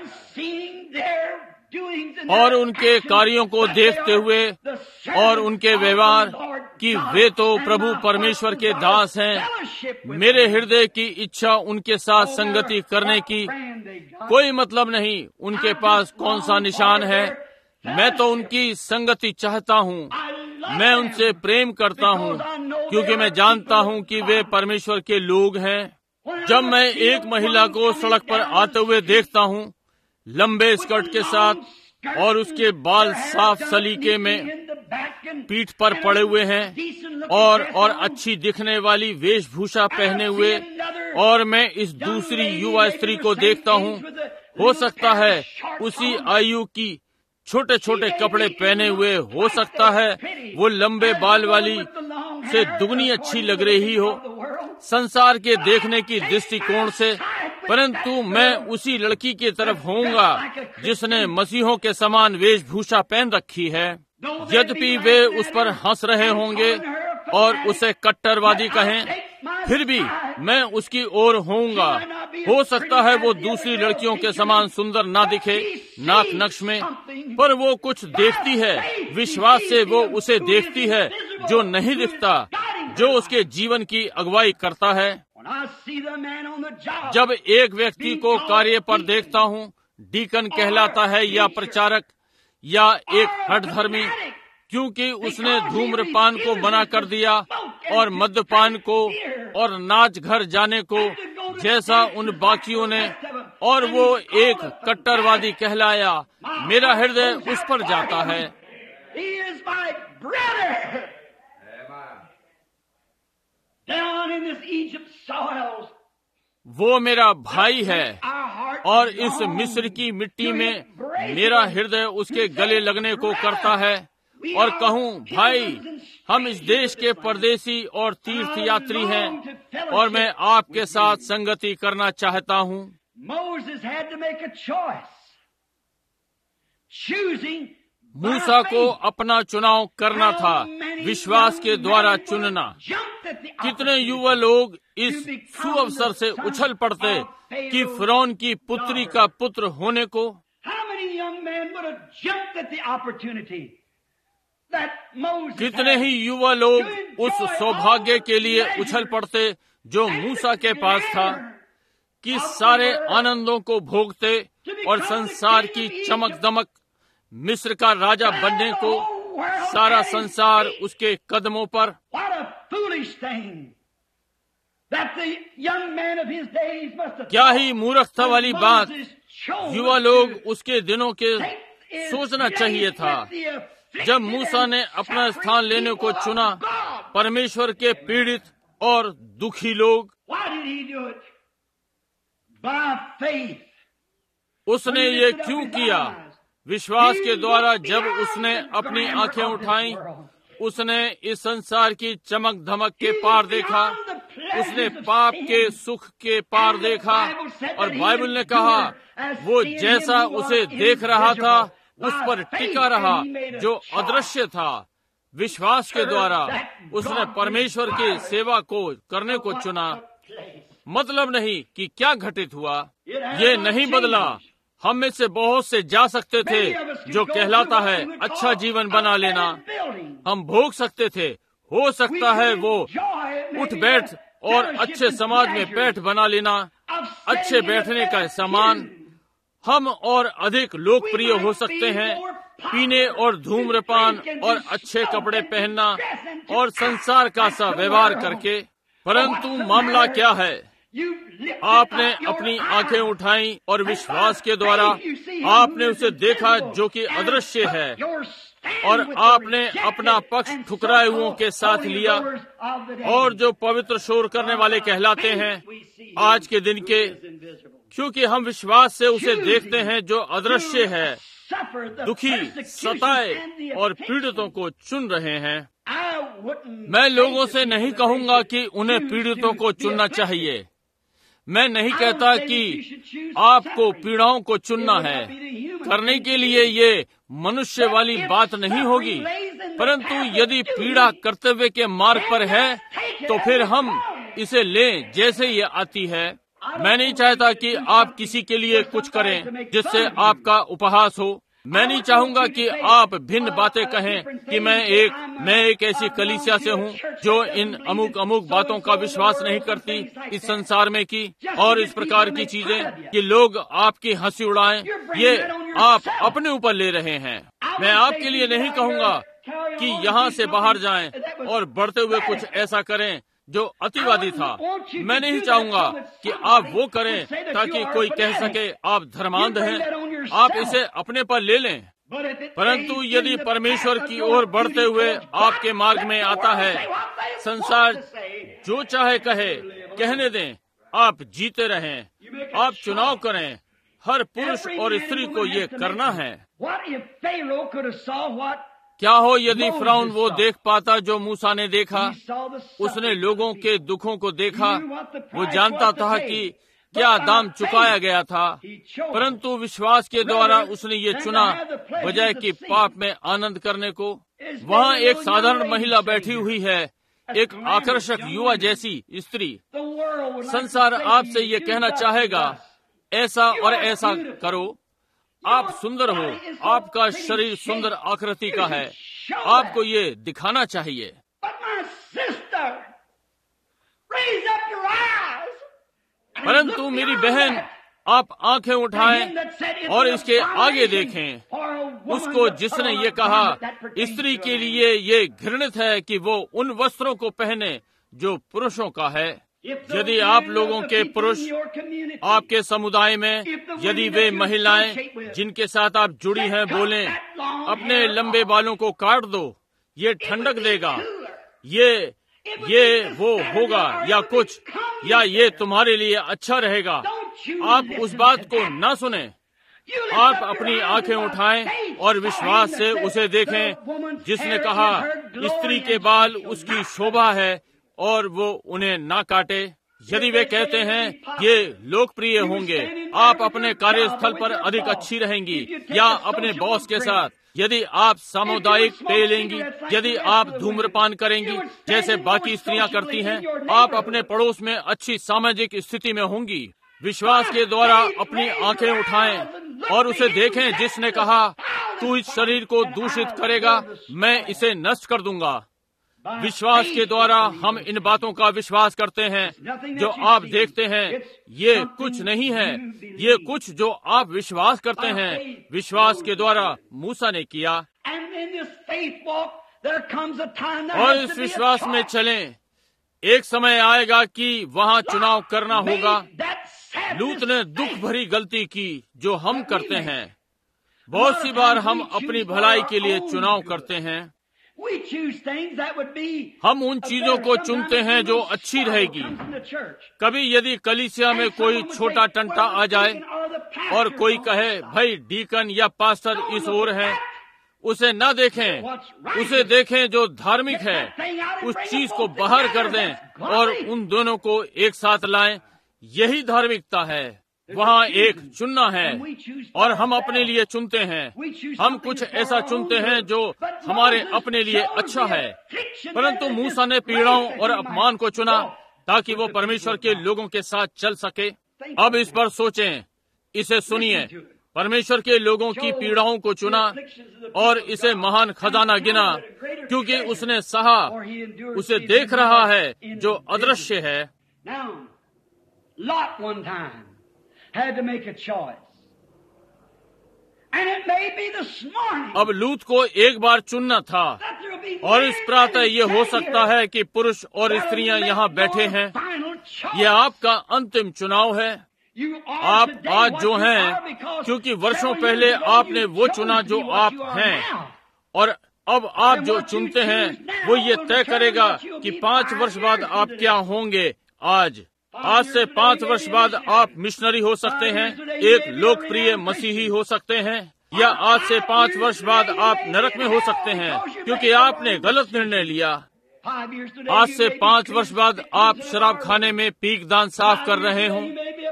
और उनके कार्यों को देखते हुए और उनके व्यवहार कि वे तो प्रभु परमेश्वर के दास हैं। मेरे हृदय की इच्छा उनके साथ संगति करने की। कोई मतलब नहीं उनके पास कौन सा निशान है, मैं तो उनकी संगति चाहता हूँ। मैं उनसे प्रेम करता हूँ क्योंकि मैं जानता हूँ कि वे परमेश्वर के लोग हैं। जब मैं एक महिला को सड़क पर आते हुए देखता हूँ, लंबे स्कर्ट के साथ और उसके बाल साफ सलीके में पीठ पर पड़े हुए हैं और अच्छी दिखने वाली वेशभूषा पहने हुए, और मैं इस दूसरी युवा स्त्री को देखता हूँ, हो सकता है उसी आयु की, छोटे छोटे कपड़े पहने हुए, हो सकता है वो लंबे बाल वाली से दुगनी अच्छी लग रही हो संसार के देखने की दृष्टिकोण से, परंतु मैं उसी लड़की की तरफ होऊंगा जिसने मसीहों के समान वेशभूषा पहन रखी है। यद्यपि वे उस पर हंस रहे होंगे और उसे कट्टरवादी कहें, फिर भी मैं उसकी ओर होऊंगा। हो सकता है वो दूसरी लड़कियों के समान सुंदर ना दिखे नाक नक्श में, पर वो कुछ देखती है। विश्वास से वो उसे देखती है जो नहीं दिखता, जो उसके जीवन की अगुवाई करता है। जब एक व्यक्ति को कार्य पर देखता हूँ, डीकन कहलाता है या प्रचारक या एक हठधर्मी, क्योंकि उसने धूम्रपान को मना कर दिया और मद्यपान को और नाच घर जाने को जैसा उन बाकियों ने, और वो एक कट्टरवादी कहलाया, मेरा हृदय उस पर जाता है। वो मेरा भाई है और इस मिस्र की मिट्टी में मेरा हृदय उसके गले लगने को करता है और कहूँ, भाई, हम इस देश के परदेसी और तीर्थ यात्री हैं और मैं आपके साथ संगति करना चाहता हूँ। मूसा को अपना चुनाव करना था, विश्वास के द्वारा चुनना। कितने युवा लोग इस सुअवसर से उछल पड़ते कि फिरौन की पुत्री का पुत्र होने को। कितने ही युवा लोग उस सौभाग्य के लिए उछल पड़ते जो मूसा के पास था, कि सारे आनंदों को भोगते और संसार की चमक दमक, मिस्र का राजा बनने को, सारा संसार उसके कदमों पर। क्या ही मूर्खता वाली बात युवा लोग उसके दिनों के सोचना चाहिए था, जब मूसा ने अपना स्थान लेने को चुना। परमेश्वर के पीड़ित और दुखी लोग। उसने ये क्यों किया? विश्वास के द्वारा। जब उसने अपनी आंखें उठाई, उसने इस संसार की चमक धमक के पार देखा, उसने पाप के सुख के पार देखा, और बाइबल ने कहा वो जैसा उसे देख रहा था उस पर टिका रहा जो अदृश्य था। विश्वास के द्वारा उसने परमेश्वर की सेवा को करने को चुना। मतलब नहीं कि क्या घटित हुआ, ये नहीं बदला। हम में से बहुत से जा सकते थे, जो कहलाता है अच्छा जीवन बना लेना। हम भोग सकते थे, हो सकता है वो उठ बैठ और अच्छे समाज में पैठ बना लेना, अच्छे बैठने का सामान। हम और अधिक लोकप्रिय हो सकते हैं, पीने और धूम्रपान और अच्छे कपड़े पहनना और संसार का सा व्यवहार करके। परंतु मामला क्या है? आपने अपनी आंखें उठाई और विश्वास के द्वारा आपने उसे देखा जो कि अदृश्य है, और आपने अपना पक्ष ठुकराए हुओं के साथ लिया, और जो पवित्र शोर करने वाले कहलाते हैं आज के दिन के, क्योंकि हम विश्वास से उसे देखते हैं जो अदृश्य है, दुखी, सताए और पीड़ितों को चुन रहे हैं। मैं लोगों से नहीं कहूंगा कि उन्हें पीड़ितों को चुनना चाहिए। मैं नहीं कहता कि आपको पीड़ाओं को चुनना है। करने के लिए ये मनुष्य वाली बात नहीं होगी, परंतु यदि पीड़ा कर्तव्य के मार्ग पर है तो फिर हम इसे लें जैसे ये आती है। मैं नहीं चाहता कि आप किसी के लिए कुछ करें जिससे आपका उपहास हो। मैं नहीं चाहूंगा कि आप भिन्न बातें कहें कि मैं एक ऐसी कलीसिया से हूँ जो इन अमुक बातों का विश्वास नहीं करती इस संसार में की, और इस प्रकार की चीजें कि लोग आपकी हंसी उड़ाएं। ये आप अपने ऊपर ले रहे हैं। मैं आपके लिए नहीं कहूँगा कि यहाँ से बाहर जाएं और बढ़ते हुए कुछ ऐसा करें जो अतिवादी था। मैं नहीं चाहूंगा कि आप वो करें ताकि कोई कह सके आप धर्मांध हैं। आप इसे अपने पर ले लें, परंतु यदि परमेश्वर की ओर बढ़ते हुए आपके मार्ग में आता है, संसार जो चाहे कहे, कहने दें, आप जीते रहें। आप चुनाव करें। हर पुरुष और स्त्री को ये करना है। क्या हो यदि फिरौन वो देख पाता जो मूसा ने देखा? उसने लोगों के दुखों को देखा। वो जानता था कि क्या दाम चुकाया गया था, परंतु विश्वास के द्वारा उसने ये चुना बजाय कि पाप में आनंद करने को। वहाँ एक साधारण महिला बैठी हुई है, एक आकर्षक युवा जैसी स्त्री। संसार आपसे ये कहना चाहेगा ऐसा और ऐसा करो, आप सुंदर हो, आपका शरीर सुंदर आकृति का है, आपको ये दिखाना चाहिए। परंतु मेरी बहन, आप आंखें उठाएं और इसके आगे देखें। उसको जिसने ये कहा, स्त्री के लिए ये घृणित है कि वो उन वस्त्रों को पहने जो पुरुषों का है। यदि आप लोगों के पुरुष आपके समुदाय में, यदि वे महिलाएं जिनके साथ आप जुड़ी हैं बोलें, अपने लंबे बालों को काट दो, ये ठंडक देगा, ये ये वो होगा या कुछ, या ये तुम्हारे लिए अच्छा रहेगा। आप उस बात को न सुने। आप अपनी आंखें उठाएं और विश्वास से उसे देखें जिसने कहा स्त्री के बाल उसकी शोभा है और वो उन्हें ना काटे। यदि वे कहते हैं ये लोकप्रिय होंगे, आप अपने कार्यस्थल पर अधिक अच्छी रहेंगी, या अपने बॉस के साथ, यदि आप सामुदायिक पेय लेंगी, यदि आप धूम्रपान करेंगी जैसे बाकी स्त्रियां करती हैं, आप अपने पड़ोस में अच्छी सामाजिक स्थिति में होंगी। विश्वास के द्वारा अपनी आंखें उठाएं और उसे देखें जिसने कहा तू इस शरीर को दूषित करेगा, मैं इसे नष्ट कर दूंगा। विश्वास के द्वारा हम इन बातों का विश्वास करते हैं जो आप देखते हैं। ये कुछ नहीं है, ये कुछ जो आप विश्वास करते हैं। विश्वास के द्वारा मूसा ने किया। और इस विश्वास में चलें। एक समय आएगा कि वहाँ चुनाव करना होगा। लूत ने दुख भरी गलती की जो हम करते हैं। बहुत सी बार हम अपनी भलाई के लिए चुनाव करते हैं। हम उन चीजों को चुनते हैं जो अच्छी रहेगी। कभी यदि कलीसिया में कोई छोटा टंटा आ जाए और कोई कहे भाई डीकन या पास्टर इस ओर है, उसे न देखें, उसे देखें जो धार्मिक है। उस चीज को बाहर कर दें और उन दोनों को एक साथ लाएं। यही धार्मिकता है। वहाँ एक चुनना है और हम अपने लिए चुनते हैं। हम कुछ ऐसा चुनते हैं जो हमारे अपने लिए अच्छा है। परंतु मूसा ने पीड़ाओं और अपमान को चुना ताकि वो परमेश्वर के लोगों के साथ चल सके। अब इस पर सोचें, इसे सुनिए। परमेश्वर के लोगों की पीड़ाओं को चुना और इसे महान खजाना गिना, क्योंकि उसने सहा, उसे देख रहा है जो अदृश्य है। Lot one time had to make a choice. And it may be this morning. अब लूत को एक बार चुनना था और इस प्रातः ये हो सकता है कि पुरुष और स्त्रियां यहाँ बैठे हैं। ये आपका अंतिम चुनाव है। आप आज जो हैं, क्योंकि वर्षों पहले आपने वो चुना जो आप हैं, और अब आप जो चुनते हैं वो ये तय करेगा कि 5 वर्ष बाद आप क्या होंगे। आज से 5 वर्ष बाद आप मिशनरी हो सकते हैं, एक लोकप्रिय मसीही हो सकते हैं, या आज से 5 वर्ष बाद आप नरक में हो सकते हैं क्योंकि आपने गलत निर्णय लिया। आज से 5 वर्ष बाद आप शराब खाने में पीकदान साफ कर रहे हों।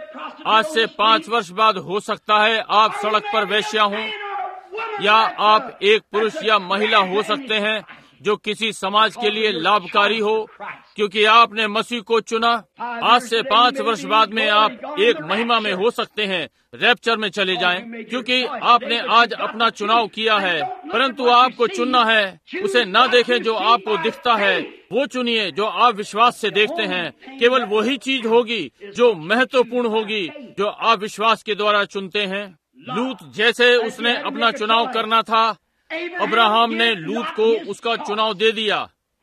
आज से 5 वर्ष बाद हो सकता है आप सड़क पर वेश्या हों, या आप एक पुरुष या महिला हो सकते हैं जो किसी समाज के लिए लाभकारी हो, क्योंकि आपने मसीह को चुना। आज से 5 वर्ष बाद में आप एक महिमा में हो सकते हैं, रैप्चर में चले जाएं, क्योंकि आपने आज अपना चुनाव किया है। परंतु आपको चुनना है। उसे न देखें जो आपको दिखता है, वो चुनिए जो आप विश्वास से देखते हैं। केवल वही चीज होगी जो महत्वपूर्ण होगी जो आप विश्वास के द्वारा चुनते हैं। लूत जैसे उसने अपना चुनाव करना था, अब्राहम ने लूत को उसका चुनाव दे दिया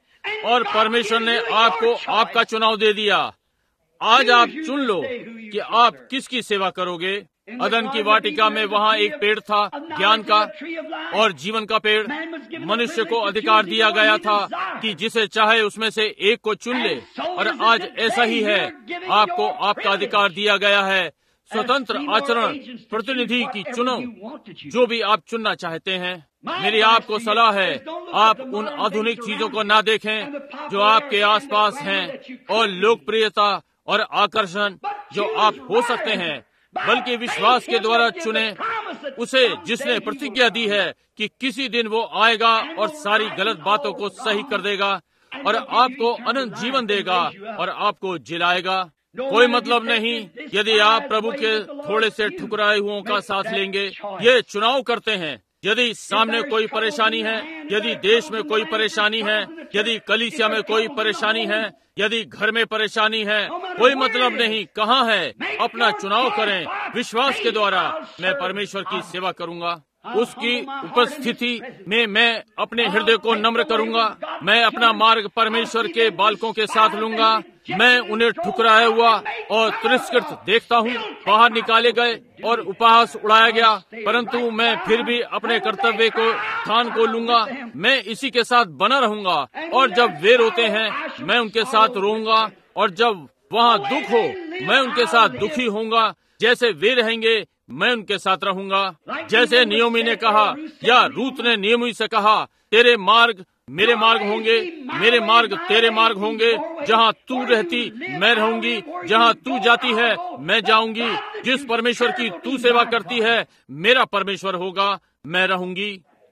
और परमेश्वर ने आपको आपका चुनाव दे दिया। आज आप चुन लो कि आप किसकी सेवा करोगे। अदन की वाटिका में वहाँ एक पेड़ था, ज्ञान का और जीवन का पेड़। मनुष्य को अधिकार दिया गया था कि जिसे चाहे उसमें से एक को चुन ले, और आज ऐसा ही है। आपको आपका अधिकार दिया गया है। स्वतंत्र आचरण प्रतिनिधि की चुनो जो भी आप चुनना चाहते हैं। मेरी आपको सलाह है, आप उन आधुनिक चीजों को ना देखें जो आपके आसपास हैं और लोकप्रियता और आकर्षण जो आप हो सकते हैं, बल्कि विश्वास के द्वारा चुने उसे जिसने प्रतिज्ञा दी है कि किसी दिन वो आएगा और सारी गलत बातों को सही कर देगा और आपको अनंत जीवन देगा और आपको जिलाएगा। कोई मतलब नहीं यदि आप प्रभु के थोड़े से ठुकराए हुओं का साथ लेंगे। ये चुनाव करते हैं। यदि सामने कोई परेशानी है, यदि देश में कोई परेशानी है, यदि कलीसिया में कोई परेशानी है, यदि घर में परेशानी है, कोई मतलब नहीं कहाँ है। अपना चुनाव करें। विश्वास के द्वारा मैं परमेश्वर की सेवा करूंगा। उसकी उपस्थिति में मैं अपने हृदय को नम्र करूंगा। मैं अपना मार्ग परमेश्वर के बालकों के साथ लूंगा मैं उन्हें ठुकराया हुआ और तिरस्कृत देखता हूँ। बाहर निकाले गए और उपहास उड़ाया गया, परंतु मैं फिर भी अपने कर्तव्य को स्थान को लूंगा। मैं इसी के साथ बना रहूंगा, और जब वे रोते हैं मैं उनके साथ रोऊंगा, और जब वहाँ दुख हो मैं उनके साथ दुखी होऊंगा। जैसे वे रहेंगे मैं उनके साथ रहूंगा। जैसे नियोमी ने कहा, या रूत ने नियोमी से कहा, तेरे मार्ग मेरे मार्ग होंगे, मेरे मार्ग तेरे मार्ग होंगे। जहाँ तू रहती मैं रहूंगी, जहाँ तू जाती है मैं जाऊंगी। जिस परमेश्वर की तू सेवा करती है मेरा परमेश्वर होगा, मैं रहूंगी।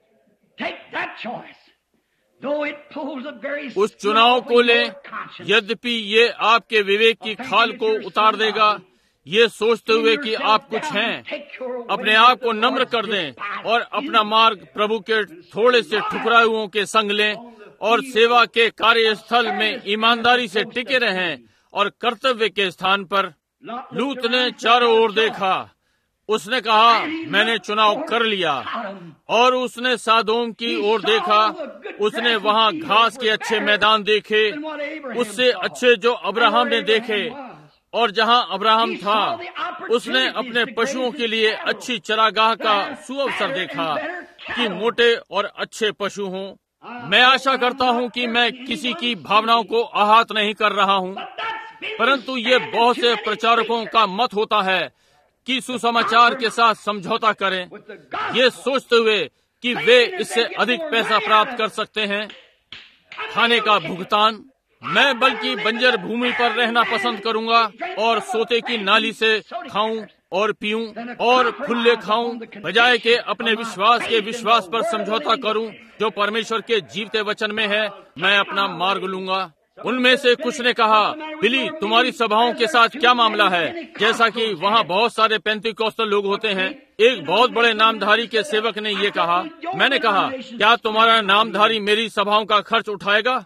उस चुनाव को ले, यद्यपि ये आपके विवेक की खाल को उतार देगा। ये सोचते हुए कि आप कुछ हैं, अपने आप को नम्र कर दें और अपना मार्ग प्रभु के थोड़े से ठुकराए हुओं के संग लें, और सेवा के कार्यस्थल में ईमानदारी से टिके रहें और कर्तव्य के स्थान पर। लूत ने चारों ओर देखा, उसने कहा मैंने चुनाव कर लिया, और उसने सादोम की ओर देखा। उसने वहाँ घास के अच्छे मैदान देखे, उससे अच्छे जो अब्राहम ने देखे। और जहाँ अब्राहम था उसने अपने पशुओं के लिए अच्छी चरागाह का सुअवसर देखा कि मोटे और अच्छे पशु हों। मैं आशा करता हूँ कि मैं किसी की भावनाओं को आहत नहीं कर रहा हूँ, परंतु ये बहुत से प्रचारकों का मत होता है कि सुसमाचार के साथ समझौता करें, ये सोचते हुए कि वे इससे अधिक पैसा प्राप्त कर सकते हैं, खाने का भुगतान। मैं बल्कि बंजर भूमि पर रहना पसंद करूंगा, और सोते की नाली से खाऊं और पीऊं और फुल्ले खाऊं, बजाय के अपने विश्वास के विश्वास पर समझौता करूं जो परमेश्वर के जीवते वचन में है। मैं अपना मार्ग लूंगा। उनमें से कुछ ने कहा, बिली तुम्हारी सभाओं के साथ क्या मामला है? जैसा कि वहाँ बहुत सारे पेंतिकोस्tal लोग होते हैं। एक बहुत बड़े नामधारी के सेवक ने ये कहा। मैंने कहा, क्या तुम्हारा नामधारी मेरी सभाओं का खर्च उठाएगा?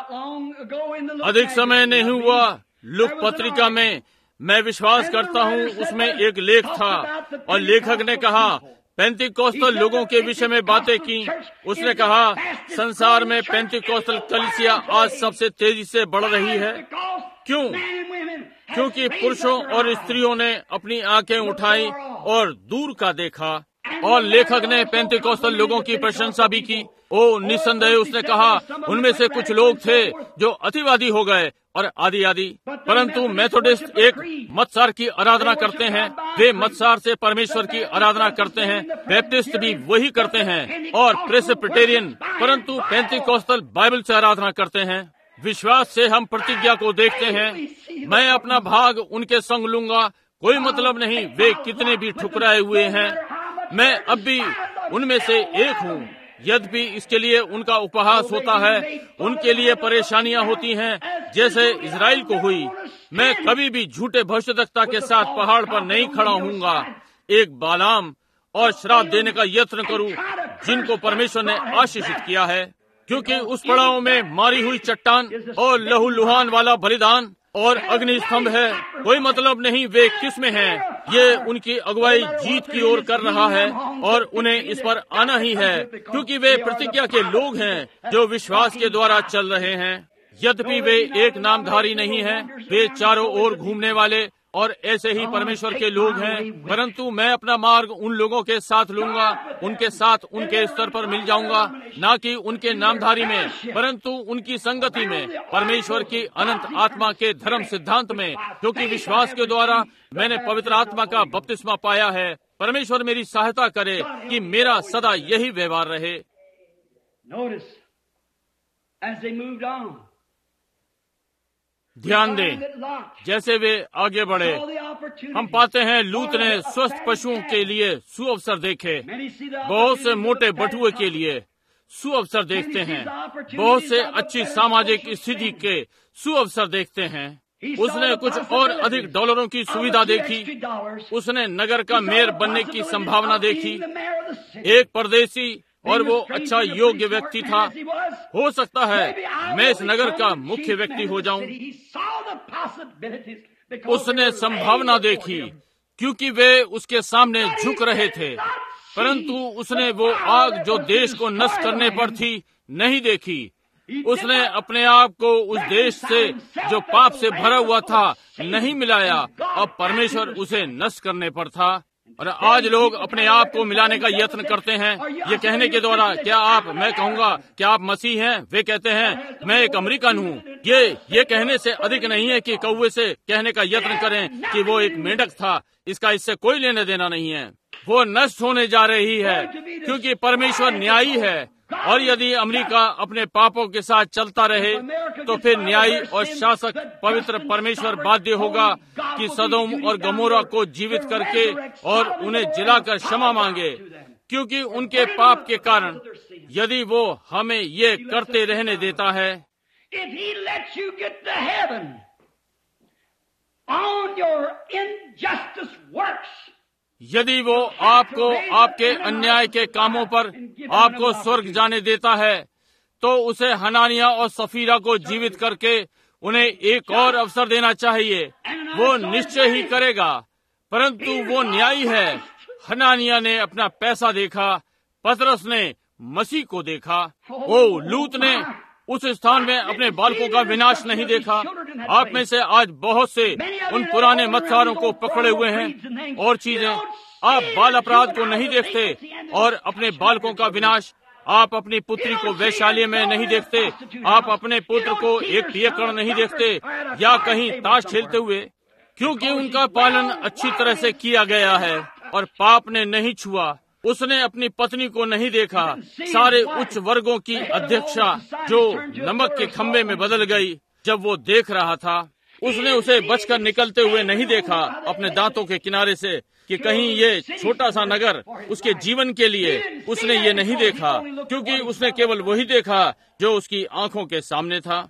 अधिक समय नहीं हुआ, लुक पत्रिका में, मैं विश्वास करता हूँ उसमें एक लेख था, और लेखक ने कहा पेंतिकोस्tal लोगों के विषय में बातें की। उसने कहा संसार में पेंतिकोस्tal कलीसिया आज सबसे तेजी से बढ़ रही है। क्यों? क्योंकि पुरुषों और स्त्रियों ने अपनी आंखें उठाई और दूर का देखा। और लेखक ने पेंतिकोस्tal लोगों की प्रशंसा भी की। ओ निसंदेह, उसने कहा उनमें से कुछ लोग थे जो अतिवादी हो गए और आदि आदि, परंतु मेथोडिस्ट एक मत्सार की आराधना करते हैं। वे मत्सार से परमेश्वर की आराधना करते हैं। बैप्टिस्ट भी वही करते हैं, और प्रेस्बिटेरियन, परंतु पेंतिकोस्tal बाइबल से आराधना करते हैं। विश्वास से हम प्रतिज्ञा को देखते हैं। मैं अपना भाग उनके संग लूंगा, कोई मतलब नहीं वे कितने भी ठुकराए हुए हैं, मैं अब भी उनमें से एक हूँ। यद्यपि इसके लिए उनका उपहास होता है, उनके लिए परेशानियां होती हैं, जैसे इजराइल को हुई। मैं कभी भी झूठे भविष्यद्वक्ता के साथ पहाड़ पर नहीं खड़ा होऊंगा, एक बालाम और श्राप देने का यत्न करूं जिनको परमेश्वर ने आशीषित किया है, क्योंकि उस पड़ाव में मारी हुई चट्टान और लहू लुहान वाला बलिदान और अग्नि स्तंभ है। कोई मतलब नहीं वे किस में हैं। ये उनकी अगुवाई जीत की ओर कर रहा है, और उन्हें इस पर आना ही है, क्योंकि वे प्रतिज्ञा के लोग हैं जो विश्वास के द्वारा चल रहे हैं। यद्यपि वे एक नामधारी नहीं हैं, वे चारों ओर घूमने वाले और ऐसे ही परमेश्वर के लोग हैं, परंतु मैं अपना मार्ग उन लोगों के साथ लूंगा, उनके साथ उनके स्तर पर मिल जाऊंगा, न कि उनके नामधारी में, परंतु उनकी संगति में, परमेश्वर की अनंत आत्मा के धर्म सिद्धांत में, क्योंकि विश्वास के द्वारा मैंने पवित्र आत्मा का बपतिस्मा पाया है। परमेश्वर मेरी सहायता करे कि मेरा सदा यही व्यवहार रहे। ध्यान दें, जैसे वे आगे बढ़े, हम पाते हैं लूत ने स्वस्थ पशुओं के लिए सुअवसर देखे, बहुत से मोटे बटुए के लिए सुअवसर देखते हैं, बहुत से अच्छी सामाजिक स्थिति के सुअवसर देखते हैं। उसने कुछ और अधिक डॉलरों की सुविधा देखी, उसने नगर का मेयर बनने की संभावना देखी। एक परदेसी और वो अच्छा योग्य व्यक्ति था। हो सकता है मैं इस नगर का मुख्य व्यक्ति हो जाऊं। उसने संभावना देखी, क्योंकि वे उसके सामने झुक रहे थे, परंतु उसने वो आग जो देश को नष्ट करने पर थी नहीं देखी। उसने अपने आप को उस देश से जो पाप से भरा हुआ था नहीं मिलाया। अब परमेश्वर उसे नष्ट करने पर था। और आज लोग अपने आप को मिलाने का यत्न करते हैं, ये कहने के द्वारा, क्या आप, मैं कहूँगा, क्या आप मसीह हैं? वे कहते हैं मैं एक अमेरिकन हूँ। ये कहने से अधिक नहीं है कि कौवे से कहने का यत्न करें कि वो एक मेंढक था। इसका इससे कोई लेना देना नहीं है। वो नष्ट होने जा रही है क्योंकि परमेश्वर न्यायी है। और यदि अमेरिका अपने पापों के साथ चलता रहे तो फिर न्यायी और शासक पवित्र परमेश्वर बाध्य होगा कि सदोम और गमोरा को जीवित करके और उन्हें जिलाकर क्षमा मांगे, क्योंकि उनके पाप के कारण यदि वो हमें ये करते रहने देता है। यदि वो आपको आपके अन्याय के कामों पर आपको स्वर्ग जाने देता है तो उसे हनानिया और सफीरा को जीवित करके उन्हें एक और अवसर देना चाहिए। वो निश्चय ही करेगा, परंतु वो न्यायी है। हनानिया ने अपना पैसा देखा, पतरस ने मसीह को देखा। ओ लूत ने उस स्थान में अपने बालकों का विनाश नहीं देखा। आप में से आज बहुत से उन पुराने मत्सारों को पकड़े हुए हैं और चीजें। आप बाल अपराध को नहीं देखते और अपने बालकों का विनाश। आप अपनी पुत्री को वैश्यालय में नहीं देखते। आप अपने पुत्र को एक पियकड़ नहीं देखते या कहीं ताश खेलते हुए, क्योंकि उनका पालन अच्छी तरह से किया गया है और पाप ने नहीं छुआ। उसने अपनी पत्नी को नहीं देखा, सारे उच्च वर्गों की अध्यक्षा जो नमक के खंभे में बदल गई जब वो देख रहा था। उसने उसे बचकर निकलते हुए नहीं देखा अपने दांतों के किनारे से कि कहीं ये छोटा सा नगर उसके जीवन के लिए। उसने ये नहीं देखा क्योंकि उसने केवल वही देखा जो उसकी आंखों के सामने था।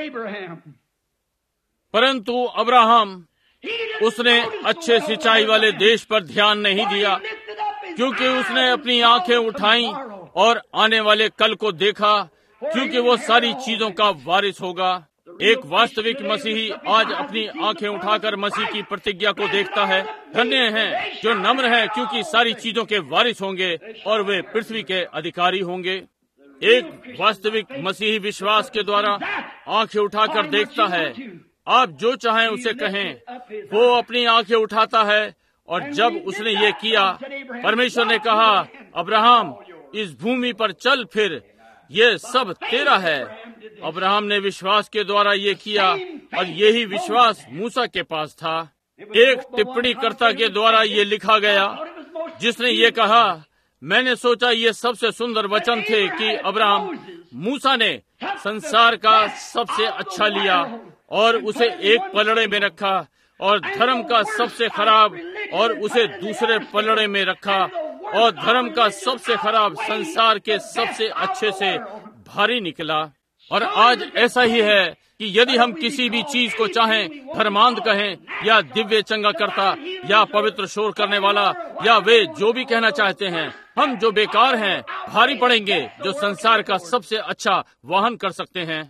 परंतु अब्राहम, उसने अच्छे सिंचाई वाले देश पर ध्यान नहीं दिया, क्योंकि उसने अपनी आंखें उठाई और आने वाले कल को देखा, क्योंकि वो सारी चीजों का वारिस होगा। एक वास्तविक मसीही आज अपनी आंखें उठाकर मसीह की प्रतिज्ञा को देखता है। धन्य हैं जो नम्र हैं, क्योंकि सारी चीजों के वारिस होंगे और वे पृथ्वी के अधिकारी होंगे। एक वास्तविक मसीही विश्वास के द्वारा आंखें उठाकर देखता है। आप जो चाहें उसे कहें, वो अपनी आंखें उठाता है। और जब उसने ये किया, परमेश्वर ने कहा, अब्राहम इस भूमि पर चल फिर, ये सब तेरा है। अब्राहम ने विश्वास के द्वारा ये किया और यही विश्वास मूसा के पास था। एक टिप्पणी कर्ता के द्वारा ये लिखा गया जिसने ये कहा, मैंने सोचा ये सबसे सुंदर वचन थे कि अब्राहम, मूसा ने संसार का सबसे अच्छा लिया और उसे एक पलड़े में रखा और धर्म का सबसे खराब और उसे दूसरे पलड़े में रखा और धर्म का सबसे खराब संसार के सबसे अच्छे से भारी निकला। और आज ऐसा ही है कि यदि हम किसी भी चीज को चाहें, धर्मांध कहें या दिव्य चंगा करता या पवित्र शोर करने वाला या वे जो भी कहना चाहते हैं, हम जो बेकार हैं भारी पड़ेंगे जो संसार का सबसे अच्छा वाहन कर सकते हैं।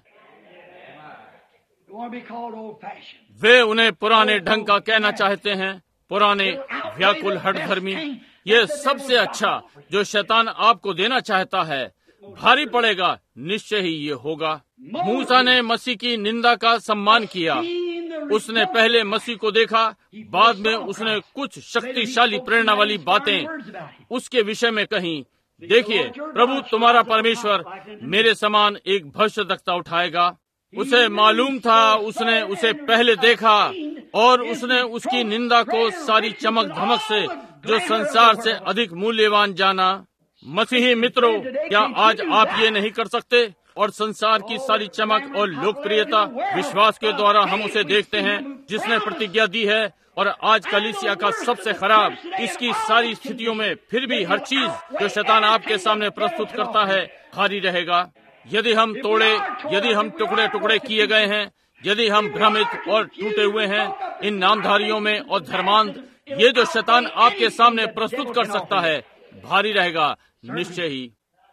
वे उन्हें पुराने ढंग का कहना चाहते हैं, पुराने व्याकुल हठधर्मी। ये सबसे अच्छा जो शैतान आपको देना चाहता है, भारी पड़ेगा, निश्चय ही ये होगा। मूसा ने मसीह की निंदा का सम्मान किया। उसने पहले मसीह को देखा, बाद में उसने कुछ शक्तिशाली प्रेरणा वाली बातें उसके विषय में कही। देखिए, प्रभु तुम्हारा परमेश्वर मेरे समान एक भविष्यद्वक्ता उठाएगा। उसे मालूम था, उसने उसे पहले देखा और उसने उसकी निंदा को सारी चमक धमक से जो संसार से अधिक मूल्यवान जाना। मसीही मित्रों, क्या आज आप ये नहीं कर सकते? और संसार की सारी चमक और लोकप्रियता विश्वास के द्वारा हम उसे देखते हैं जिसने प्रतिज्ञा दी है। और आज कलीसिया का सबसे खराब, इसकी सारी स्थितियों में फिर भी हर चीज जो शैतान आपके सामने प्रस्तुत करता है भारी रहेगा। यदि हम तोड़े, यदि हम टुकड़े टुकड़े किए गए हैं, यदि हम भ्रमित और टूटे हुए हैं इन नामधारियों में और धर्मांध, ये जो शैतान आपके सामने प्रस्तुत कर सकता है भारी रहेगा, निश्चय ही।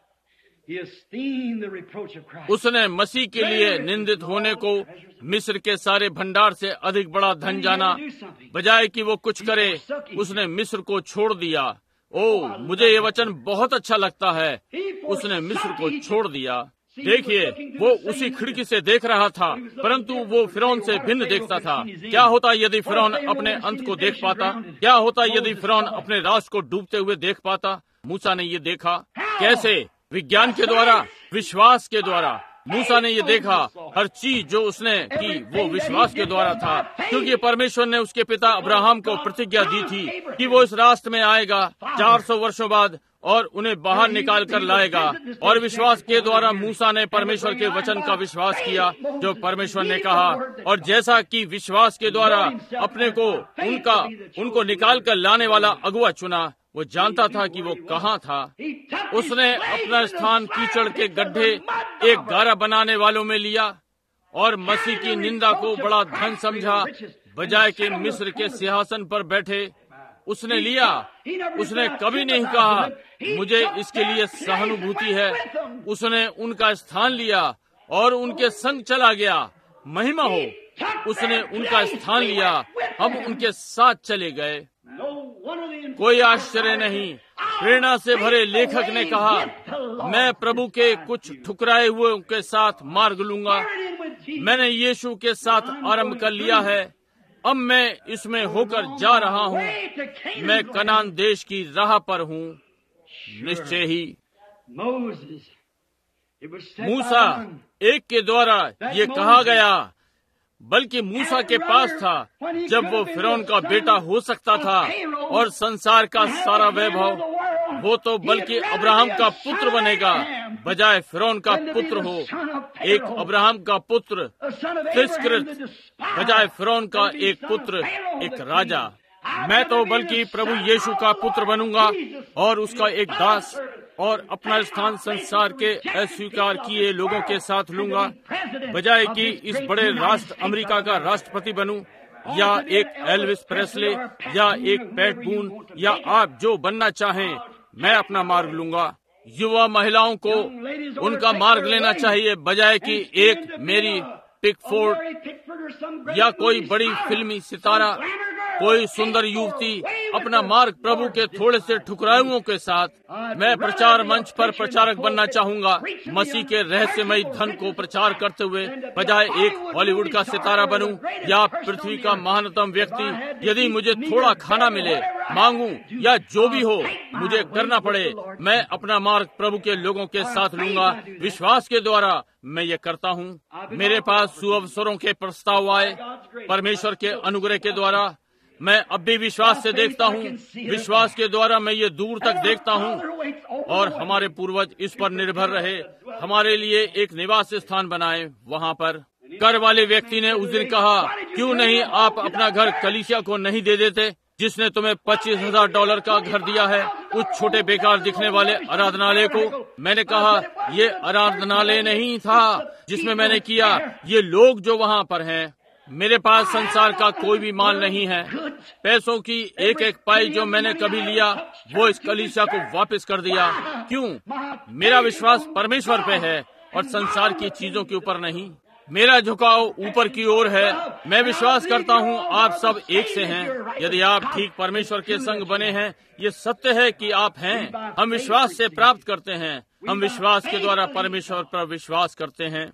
उसने मसीह के लिए निंदित होने को मिस्र के सारे भंडार से अधिक बड़ा धन जाना। बजाय कि वो कुछ करे, उसने मिस्र को छोड़ दिया। ओ, मुझे ये वचन बहुत अच्छा लगता है, उसने मिस्र को छोड़ दिया। देखिए, वो उसी खिड़की से देख रहा था, परंतु वो फिरौन से भिन्न देखता था। क्या होता यदि फिरौन अपने अंत को देख पाता? क्या होता यदि फिरौन अपने राष्ट्र को डूबते हुए देख पाता? मूसा ने ये देखा। कैसे? विज्ञान के द्वारा, विश्वास के द्वारा। मूसा ने ये देखा, हर चीज जो उसने की वो विश्वास के द्वारा था, क्योंकि परमेश्वर ने उसके पिता अब्राहम को प्रतिज्ञा दी थी कि वो इस राष्ट्र में आएगा 400 वर्षों बाद और उन्हें बाहर निकाल कर लाएगा। और विश्वास के द्वारा मूसा ने परमेश्वर के वचन का विश्वास किया जो परमेश्वर ने कहा, और जैसा कि विश्वास के द्वारा अपने को उनको निकाल कर लाने वाला अगुआ चुना, वो जानता था कि वो कहाँ था। उसने अपना स्थान कीचड़ के गड्ढे एक गारा बनाने वालों में लिया और मसीह की निंदा को बड़ा धन समझा, बजाय के मिस्र के सिंहासन पर बैठे उसने लिया। उसने कभी नहीं कहा मुझे इसके लिए सहानुभूति है। उसने उनका स्थान लिया और उनके संग चला गया। महिमा हो, उसने उनका स्थान लिया, हम उनके साथ चले गए। कोई आश्चर्य नहीं, प्रेरणा से भरे लेखक ने कहा, मैं प्रभु के कुछ ठुकराए हुए के साथ मार्ग लूंगा। मैंने यीशु के साथ आरंभ कर लिया है, अब मैं इसमें होकर जा रहा हूँ। मैं कनान देश की राह पर हूँ। निश्चय ही मूसा एक के द्वारा ये कहा गया, बल्कि मूसा के पास था जब वो फिरौन का बेटा हो सकता था और संसार का सारा वैभव, वो तो बल्कि अब्राहम का पुत्र बनेगा बजाय फिरौन का पुत्र हो। एक अब्राहम का पुत्र तिरस्कृत बजाय फिरौन का एक पुत्र, एक राजा। मैं तो बल्कि प्रभु यीशु का पुत्र बनूंगा और उसका एक दास, और अपना स्थान संसार के अस्वीकार किए लोगों के साथ लूंगा, बजाय कि इस बड़े राष्ट्र अमेरिका का राष्ट्रपति बनूं, या एक एल्विस प्रेस्ले, या एक पैट बून, या आप जो बनना चाहें। मैं अपना मार्ग लूंगा। युवा महिलाओं को उनका मार्ग लेना चाहिए, बजाय कि एक मेरी पिकफोर्ड या कोई बड़ी फिल्मी सितारा, कोई सुंदर युवती अपना मार्ग प्रभु के थोड़े से ठुकरायुओं के साथ। मैं प्रचार मंच पर प्रचारक बनना चाहूंगा, मसीह के रहस्यमयी धन को प्रचार करते हुए, बजाय एक हॉलीवुड का सितारा बनूं या पृथ्वी का महानतम व्यक्ति। यदि मुझे थोड़ा खाना मिले, मांगूं या जो भी हो मुझे करना पड़े, मैं अपना मार्ग प्रभु के लोगों के साथ लूंगा। विश्वास के द्वारा मैं ये करता हूँ। मेरे पास सुअवसरों के प्रस्ताव आए परमेश्वर के अनुग्रह के द्वारा। मैं अब भी विश्वास से देखता हूँ। विश्वास के द्वारा मैं ये दूर तक देखता हूँ, और हमारे पूर्वज इस पर निर्भर रहे, हमारे लिए एक निवास स्थान बनाए वहाँ पर। कर वाले व्यक्ति ने उस दिन कहा, क्यों नहीं आप अपना घर कलीसिया को नहीं दे देते जिसने तुम्हें $25,000 का घर दिया है, उस छोटे बेकार दिखने वाले आराधनालय को। मैंने कहा, ये आराधनालय नहीं था जिसमें मैंने किया, ये लोग जो वहाँ पर हैं। मेरे पास संसार का कोई भी माल नहीं है। पैसों की एक एक पाई जो मैंने कभी लिया वो इस कलीसिया को वापस कर दिया। क्यों? मेरा विश्वास परमेश्वर पे है और संसार की चीजों के ऊपर नहीं। मेरा झुकाव ऊपर की ओर है। मैं विश्वास करता हूँ आप सब एक से हैं। यदि आप ठीक परमेश्वर के संग बने हैं, ये सत्य है कि आप हैं। हम विश्वास से प्राप्त करते हैं। हम विश्वास के द्वारा परमेश्वर पर विश्वास करते हैं।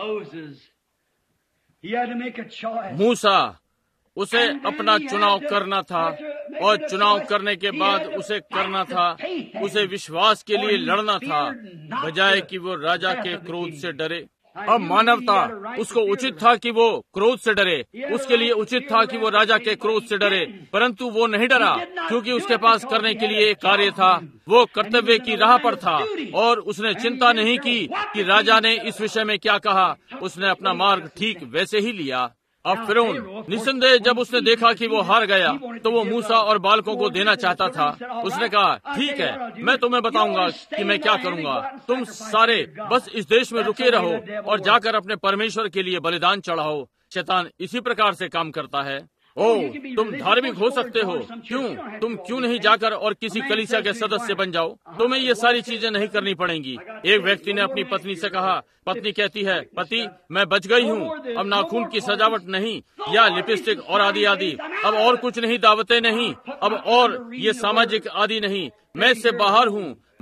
मूसा, उसे अपना चुनाव करना था, और चुनाव करने के बाद उसे करना था, उसे विश्वास के लिए लड़ना था, बजाय कि वो राजा के क्रोध से डरे। अब मानवता, उसको उचित था कि वो क्रोध से डरे, उसके लिए उचित था कि वो राजा के क्रोध से डरे, परंतु वो नहीं डरा, क्योंकि उसके पास करने के लिए एक कार्य था। वो कर्तव्य की राह पर था, और उसने चिंता नहीं की कि राजा ने इस विषय में क्या कहा। उसने अपना मार्ग ठीक वैसे ही लिया। अब फिरौन निसंदेह जब उसने देखा कि वो हार गया, तो वो मूसा और बालकों को देना चाहता था। उसने कहा, ठीक है, मैं तुम्हें बताऊंगा कि मैं क्या करूंगा। तुम सारे बस इस देश में रुके रहो और जाकर अपने परमेश्वर के लिए बलिदान चढ़ाओ। शैतान इसी प्रकार से काम करता है। ओह, तुम धार्मिक हो सकते हो, तुम क्यों नहीं जाकर और किसी कलीसिया के सदस्य बन जाओ? तुम्हें ये सारी चीजें नहीं करनी पड़ेंगी। एक व्यक्ति ने अपनी पत्नी से कहा, पत्नी कहती है, पति मैं बच गई हूँ, अब नाखून की सजावट नहीं, या लिपस्टिक और आदि आदि, अब और कुछ नहीं, दावतें नहीं, अब और ये सामाजिक आदि नहीं, मैं इससे बाहर हूँ,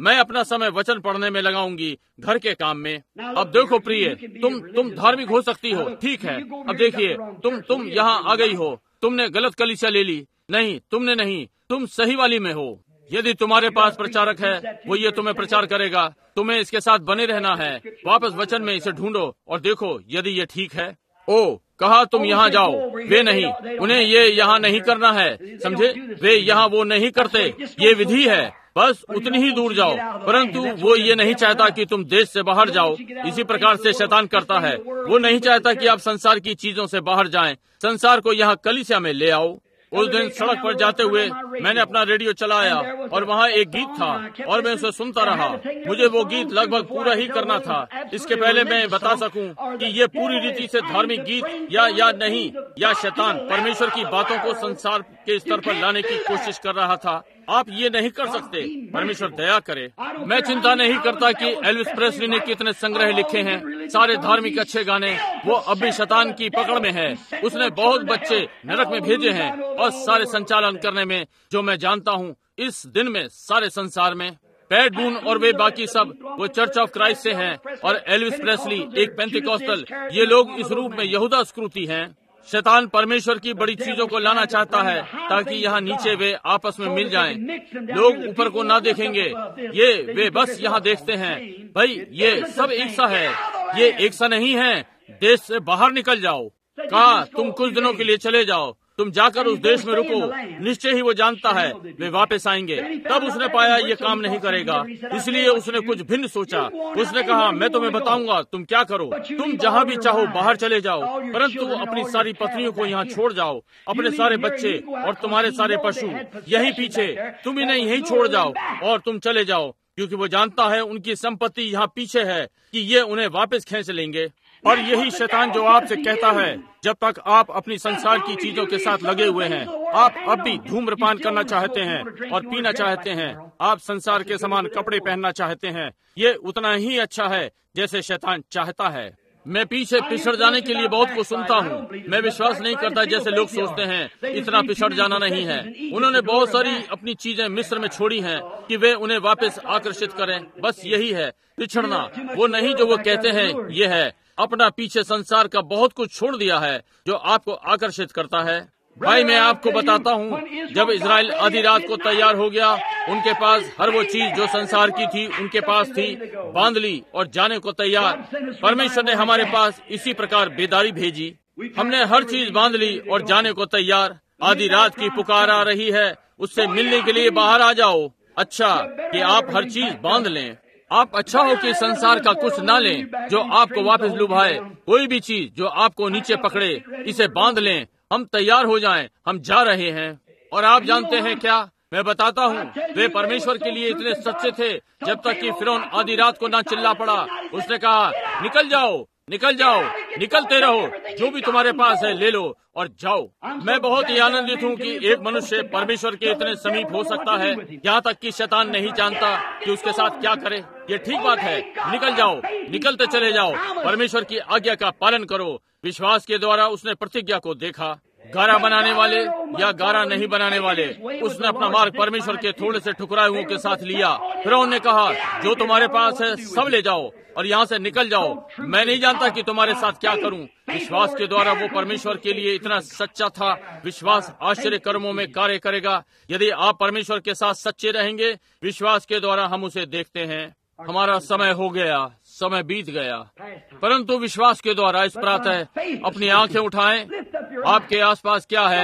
मैं अपना समय वचन पढ़ने में लगाऊंगी, घर के काम में। अब देखो प्रिय, तुम धार्मिक हो सकती हो, ठीक है। अब देखिए, तुम यहाँ आ गई हो, तुमने गलत कलीसिया ले ली। नहीं, तुमने नहीं, तुम सही वाली में हो। यदि तुम्हारे पास प्रचारक है, वो ये तुम्हें प्रचार करेगा, तुम्हें इसके साथ बने रहना है। वापस वचन में इसे ढूंढो और देखो यदि ये ठीक है। ओ, कहा तुम यहाँ जाओ, वे नहीं, उन्हें ये यहाँ नहीं करना है, समझे? वे यहाँ वो नहीं करते, ये विधि है, बस उतनी ही दूर जाओ। परंतु वो ये नहीं चाहता कि तुम देश से बाहर जाओ। इसी प्रकार से शैतान करता है, वो नहीं चाहता कि आप संसार की चीजों से बाहर जाएं, संसार को यहाँ कलीसिया में ले आओ। उस दिन सड़क पर जाते हुए मैंने अपना रेडियो चलाया और वहाँ एक गीत था और मैं उसे सुनता रहा। मुझे वो गीत लगभग पूरा ही करना था, इसके पहले मैं बता सकूं कि ये पूरी रीति से धार्मिक गीत या नहीं, या शैतान परमेश्वर की बातों को संसार के स्तर पर लाने की कोशिश कर रहा था। आप ये नहीं कर सकते, परमेश्वर दया करे। मैं चिंता नहीं करता कि एल्विस प्रेस्ली ने कितने संग्रह लिखे हैं, सारे धार्मिक अच्छे गाने, वो अब भी शैतान की पकड़ में है। उसने बहुत बच्चे नरक में भेजे हैं और सारे संचालन करने में, जो मैं जानता हूँ इस दिन में सारे संसार में। पैट बून और वे बाकी सब वो चर्च ऑफ क्राइस्ट से हैं, और एल्विस प्रेस्ली एक पेंटिकॉस्टल, ये लोग इस रूप में यहूदा स्क्रूती हैं। शैतान परमेश्वर की बड़ी चीजों को लाना चाहता है ताकि यहाँ नीचे वे आपस में मिल जाएं। लोग ऊपर को ना देखेंगे, ये वे बस यहाँ देखते हैं। भाई ये सब एक सा है, ये एक सा नहीं है। देश से बाहर निकल जाओ। कहा तुम कुछ दिनों के लिए चले जाओ, तुम जाकर उस देश में रुको, निश्चय ही वो जानता है वे वापस आएंगे। तब उसने पाया ये काम नहीं करेगा, इसलिए उसने कुछ भिन्न सोचा। उसने कहा मैं तुम्हें बताऊंगा तुम क्या करो, तुम जहाँ भी चाहो बाहर चले जाओ, परंतु अपनी सारी पत्नियों को यहाँ छोड़ जाओ, अपने सारे बच्चे और तुम्हारे सारे पशु यहीं पीछे, तुम इन्हें यहीं छोड़ जाओ और तुम चले जाओ, क्योंकि वो जानता है उनकी संपत्ति यहाँ पीछे है कि ये उन्हें वापस खींच लेंगे। और यही शैतान जो आपसे कहता है, जब तक आप अपनी संसार की चीजों के साथ लगे हुए हैं, आप अब भी धूम्रपान करना चाहते हैं और पीना चाहते हैं, आप संसार के समान कपड़े पहनना चाहते हैं, ये उतना ही अच्छा है जैसे शैतान चाहता है। मैं पीछे पिछड़ जाने के लिए बहुत कुछ सुनता हूँ। मैं विश्वास नहीं करता जैसे लोग सोचते हैं, इतना पिछड़ जाना नहीं है। उन्होंने बहुत सारी अपनी चीजें मिस्र में छोड़ी हैं कि वे उन्हें वापस आकर्षित करें। बस यही है पिछड़ना, वो नहीं जो वो कहते हैं। ये है अपना पीछे संसार का बहुत कुछ छोड़ दिया है जो आपको आकर्षित करता है। भाई मैं आपको बताता हूँ, जब इजराइल आधी रात को तैयार हो गया, उनके पास हर वो चीज जो संसार की थी उनके पास थी, बांध ली और जाने को तैयार। परमेश्वर ने हमारे पास इसी प्रकार बेदारी भेजी। हमने हर चीज बांध ली और जाने को तैयार। आधी रात की पुकार आ रही है, उससे मिलने के लिए बाहर आ जाओ। अच्छा कि आप हर चीज बांध लें। आप अच्छा हो कि संसार का कुछ ना लें जो आपको वापस लुभाए। कोई भी चीज जो आपको नीचे पकड़े, इसे बांध लें। हम तैयार हो जाएं, हम जा रहे हैं। और आप जानते हैं क्या, मैं बताता हूँ, वे परमेश्वर के लिए इतने सच्चे थे जब तक कि फिरौन आधी रात को ना चिल्ला पड़ा। उसने कहा निकल जाओ, निकल जाओ, निकलते रहो, जो भी तुम्हारे पास है ले लो और जाओ। मैं बहुत ही आनंदित हूँ कि एक मनुष्य परमेश्वर के इतने समीप हो सकता है, यहाँ तक कि शैतान नहीं जानता कि उसके साथ क्या करे। ये ठीक बात है, निकल जाओ, निकलते चले जाओ, परमेश्वर की आज्ञा का पालन करो। विश्वास के द्वारा उसने प्रतिज्ञा को देखा। गारा बनाने वाले या गारा नहीं बनाने वाले, उसने अपना मार्ग परमेश्वर के थोड़े से ठुकराए हुओं के साथ लिया। फिर उन्होंने कहा जो तुम्हारे पास है सब ले जाओ और यहाँ से निकल जाओ। मैं नहीं जानता कि तुम्हारे साथ क्या करूं। विश्वास के द्वारा वो परमेश्वर के लिए इतना सच्चा था। विश्वास आश्चर्य कर्मों में कार्य करेगा। यदि आप परमेश्वर के साथ सच्चे रहेंगे, विश्वास के द्वारा हम उसे देखते हैं। हमारा समय हो गया, समय बीत गया, परंतु विश्वास के द्वारा इस प्रातः अपनी आंखें उठाएं। आपके आसपास क्या है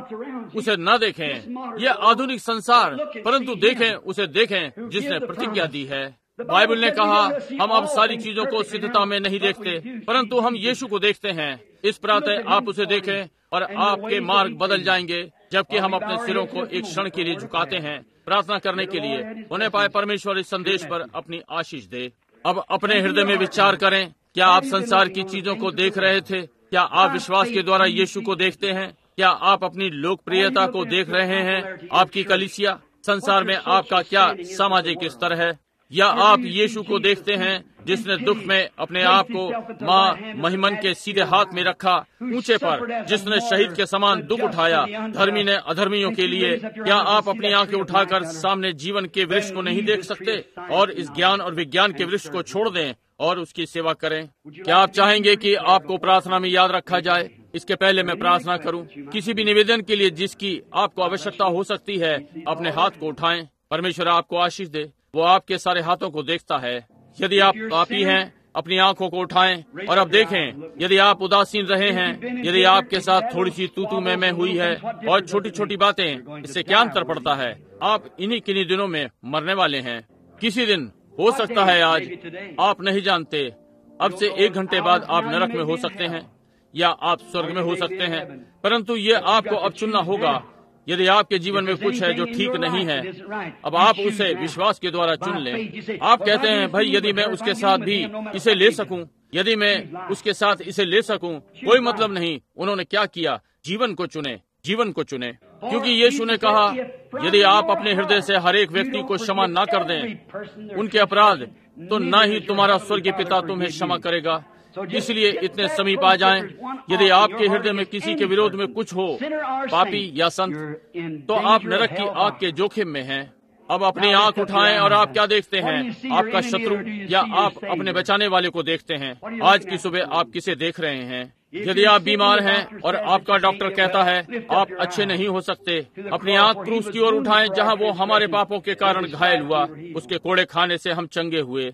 उसे न देखें, ये आधुनिक संसार, परंतु देखें उसे देखें जिसने प्रतिज्ञा दी है। बाइबल ने कहा हम अब सारी चीजों को सिद्धता में नहीं देखते, परंतु हम यीशु को देखते हैं। इस प्रातः आप उसे देखें और आपके मार्ग बदल जाएंगे। जबकि हम अपने सिरों को एक क्षण के लिए झुकाते हैं प्रार्थना करने के लिए, उन्हें पाए परमेश्वर इस संदेश पर अपनी आशीष दे। अब अपने हृदय में विचार करें, क्या आप संसार की चीजों को देख रहे थे? क्या आप विश्वास के द्वारा यीशु को देखते हैं? क्या आप अपनी लोकप्रियता को देख रहे हैं? आपकी कलीसिया, संसार में आपका क्या सामाजिक स्तर है? या आप यीशु को देखते हैं जिसने दुख में अपने आप को माँ महिमन के सीधे हाथ में रखा, ऊंचे पर, जिसने शहीद के समान दुख उठाया धर्मी ने अधर्मियों के लिए। क्या आप अपनी आंखें उठाकर सामने जीवन के वृक्ष को नहीं देख सकते और इस ज्ञान और विज्ञान के वृक्ष को छोड़ दें और उसकी सेवा करें? क्या आप चाहेंगे कि आपको प्रार्थना में याद रखा जाए? इसके पहले मैं प्रार्थना करूं। किसी भी निवेदन के लिए जिसकी आपको आवश्यकता हो सकती है, अपने हाथ को उठाएं। परमेश्वर आपको आशीष दे। वो आपके सारे हाथों को देखता है। यदि आप पापी हैं, अपनी आंखों को उठाएं और अब देखें। यदि आप उदासीन रहे हैं, यदि आपके साथ थोड़ी सी तू मैं हुई है और छोटी छोटी बातें, इससे क्या अंतर पड़ता है? आप इन्हीं किन्हीं दिनों में मरने वाले हैं। किसी दिन हो सकता है, आज आप नहीं जानते, अब से 1 घंटे बाद आप नरक में हो सकते हैं या आप स्वर्ग में हो सकते हैं, परंतु ये आपको अब चुनना होगा। यदि आपके जीवन में कुछ है जो ठीक नहीं है, अब आप उसे विश्वास के द्वारा चुन लें। आप कहते हैं, भाई यदि मैं उसके साथ भी इसे ले सकूं, यदि मैं उसके साथ इसे ले सकूं, कोई मतलब नहीं। उन्होंने क्या किया? जीवन को चुने, जीवन को चुने, क्योंकि यीशु ने कहा, यदि आप अपने हृदय से हर एक व्यक्ति को क्षमा न कर दें उनके अपराध, तो न ही तुम्हारा स्वर्गीय पिता तुम्हें क्षमा करेगा। इसलिए इतने समीप आ जाएं। यदि आपके हृदय में किसी के विरोध में कुछ हो, पापी या संत, तो आप नरक की आग के जोखिम में हैं। अब अपनी आंख उठाएं और आप क्या देखते हैं? आपका शत्रु या आप अपने बचाने वाले को देखते हैं? आज की सुबह आप किसे देख रहे हैं? यदि आप बीमार हैं और आपका डॉक्टर कहता है आप अच्छे नहीं हो सकते, अपनी आंख क्रूस की ओर उठाएं, जहां वो हमारे पापों के कारण घायल हुआ। उसके कोड़े खाने से हम चंगे हुए।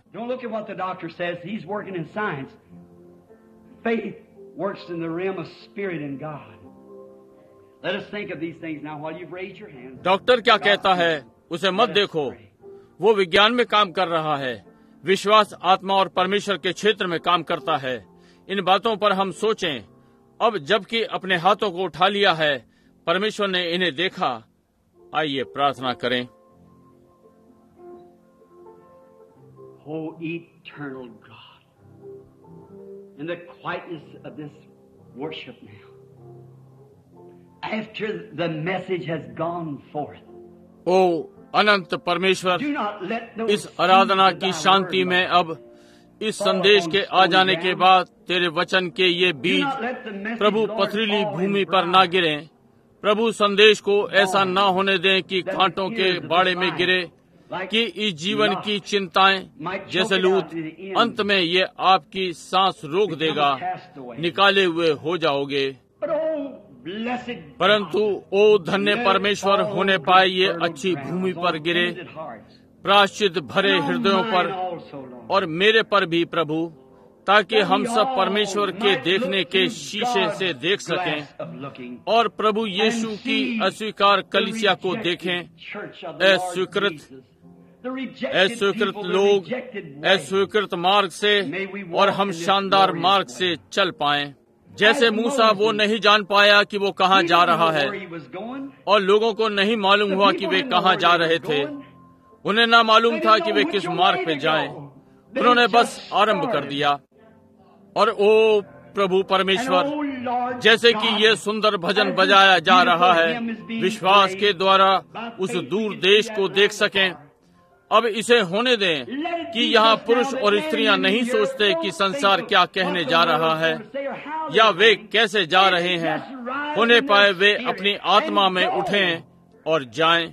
Faith works in the realm of spirit and God. Let us think of these things now while you've raised your hand. Doctor क्या कहता है उसे मत देखो, वो विज्ञान में काम कर रहा है। विश्वास आत्मा और परमेश्वर के क्षेत्र में काम करता है। इन बातों पर हम सोचें। अब जबकि अपने हाथों को उठा लिया है, परमेश्वर ने इन्हें देखा। आइए प्रार्थना करें। Oh, eternal God. In the quietness of this worship now, after the message has gone forth, ओ अनंत परमेश्वर, इस आराधना की शांति में अब इस संदेश के आ जाने के बाद तेरे वचन के ये बीज प्रभु पथरीली भूमि पर ना गिरें। प्रभु संदेश को ऐसा ना होने दें कि कांटों के बाड़े में गिरे, कि इस जीवन की चिंताएं जैसे लूत अंत में ये आपकी सांस रोक देगा, निकाले हुए हो जाओगे। परंतु ओ धन्य परमेश्वर, होने पाए ये अच्छी भूमि पर गिरे, प्रायश्चित भरे हृदयों पर और मेरे पर भी प्रभु, ताकि हम सब परमेश्वर के देखने के शीशे से देख सकें और प्रभु यीशु की अस्वीकार कलीसिया को देखें। अस्वीकृत लोग अस्वीकृत मार्ग से और हम शानदार मार्ग से चल पाएं। जैसे मूसा वो नहीं जान पाया कि वो कहाँ जा रहा है और लोगों को नहीं मालूम हुआ कि वे कहाँ जा रहे थे। उन्हें ना मालूम था कि वे किस मार्ग पे जाएं। उन्होंने बस आरंभ कर दिया। और ओ प्रभु परमेश्वर, जैसे कि ये सुंदर भजन बजाया जा रहा है, विश्वास के द्वारा उस दूर देश को देख सकें। अब इसे होने दें कि यहाँ पुरुष और स्त्रियां नहीं सोचते कि संसार क्या कहने जा रहा है या वे कैसे जा रहे हैं। होने पाए वे अपनी आत्मा में उठें और जाएं।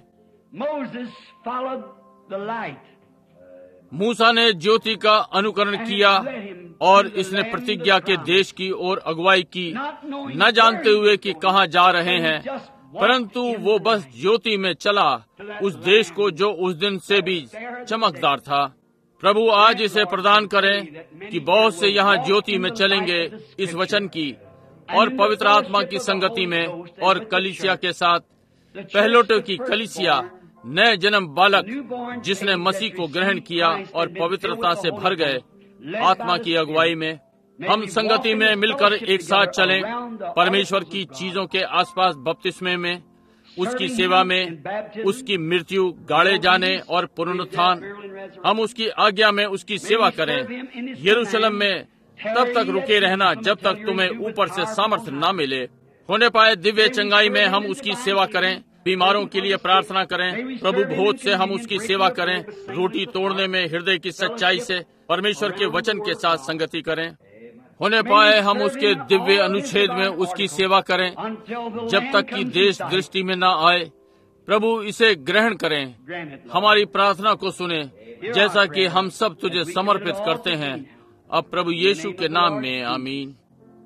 मूसा ने ज्योति का अनुकरण किया और इसने प्रतिज्ञा के देश की ओर अगुवाई की, न जानते हुए कि कहाँ जा रहे हैं, परंतु वो बस ज्योति में चला उस देश को जो उस दिन से भी चमकदार था। प्रभु आज इसे प्रदान करें कि बहुत से यहाँ ज्योति में चलेंगे इस वचन की और पवित्र आत्मा की संगति में और कलीसिया के साथ, पहलोटों की कलीसिया, नए जन्म बालक जिसने मसीह को ग्रहण किया और पवित्रता से भर गए आत्मा की अगुवाई में। हम संगति में मिलकर एक साथ चलें, परमेश्वर की चीजों के आसपास बपतिस्मे में, उसकी सेवा में, उसकी मृत्यु, गाड़े जाने और पुनरुत्थान। हम उसकी आज्ञा में उसकी सेवा करें। यरूशलेम में तब तक रुके रहना जब तक तुम्हें ऊपर से सामर्थ्य न मिले। होने पाए दिव्य चंगाई में हम उसकी सेवा करें, बीमारों के लिए प्रार्थना करें। प्रभु भोज से हम उसकी सेवा करें। रोटी तोड़ने में हृदय की सच्चाई से परमेश्वर के वचन के साथ संगति करें। होने पाए हम उसके दिव्य अनुच्छेद में उसकी सेवा करें जब तक कि देश दृष्टि में न आए। प्रभु इसे ग्रहण करें, हमारी प्रार्थना को सुने, जैसा कि हम सब तुझे समर्पित करते हैं अब प्रभु यीशु के नाम में, आमीन।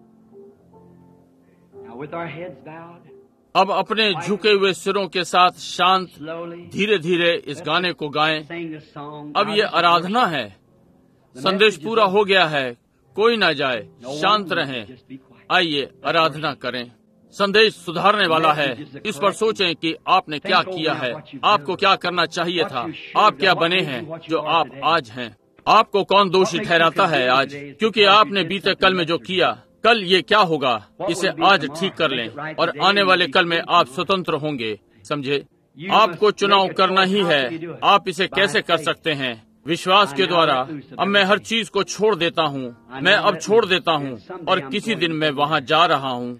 अब अपने झुके हुए सिरों के साथ शांत धीरे धीरे इस गाने को गाएं। अब ये आराधना है। संदेश पूरा हो गया है, कोई ना जाए, शांत रहें। आइए आराधना करें। संदेश सुधारने वाला है। इस पर सोचें कि आपने क्या किया है, आपको क्या करना चाहिए था, आप क्या बने हैं जो आप आज हैं। आपको कौन दोषी ठहराता है आज, क्योंकि आपने बीते कल में जो किया। कल ये क्या होगा, इसे आज ठीक कर लें और आने वाले कल में आप स्वतंत्र होंगे। समझे, आपको चुनाव करना ही है। आप इसे कैसे कर सकते हैं? विश्वास के द्वारा। अब मैं हर चीज को छोड़ देता हूँ, मैं अब छोड़ देता हूँ और किसी दिन मैं वहाँ जा रहा हूँ।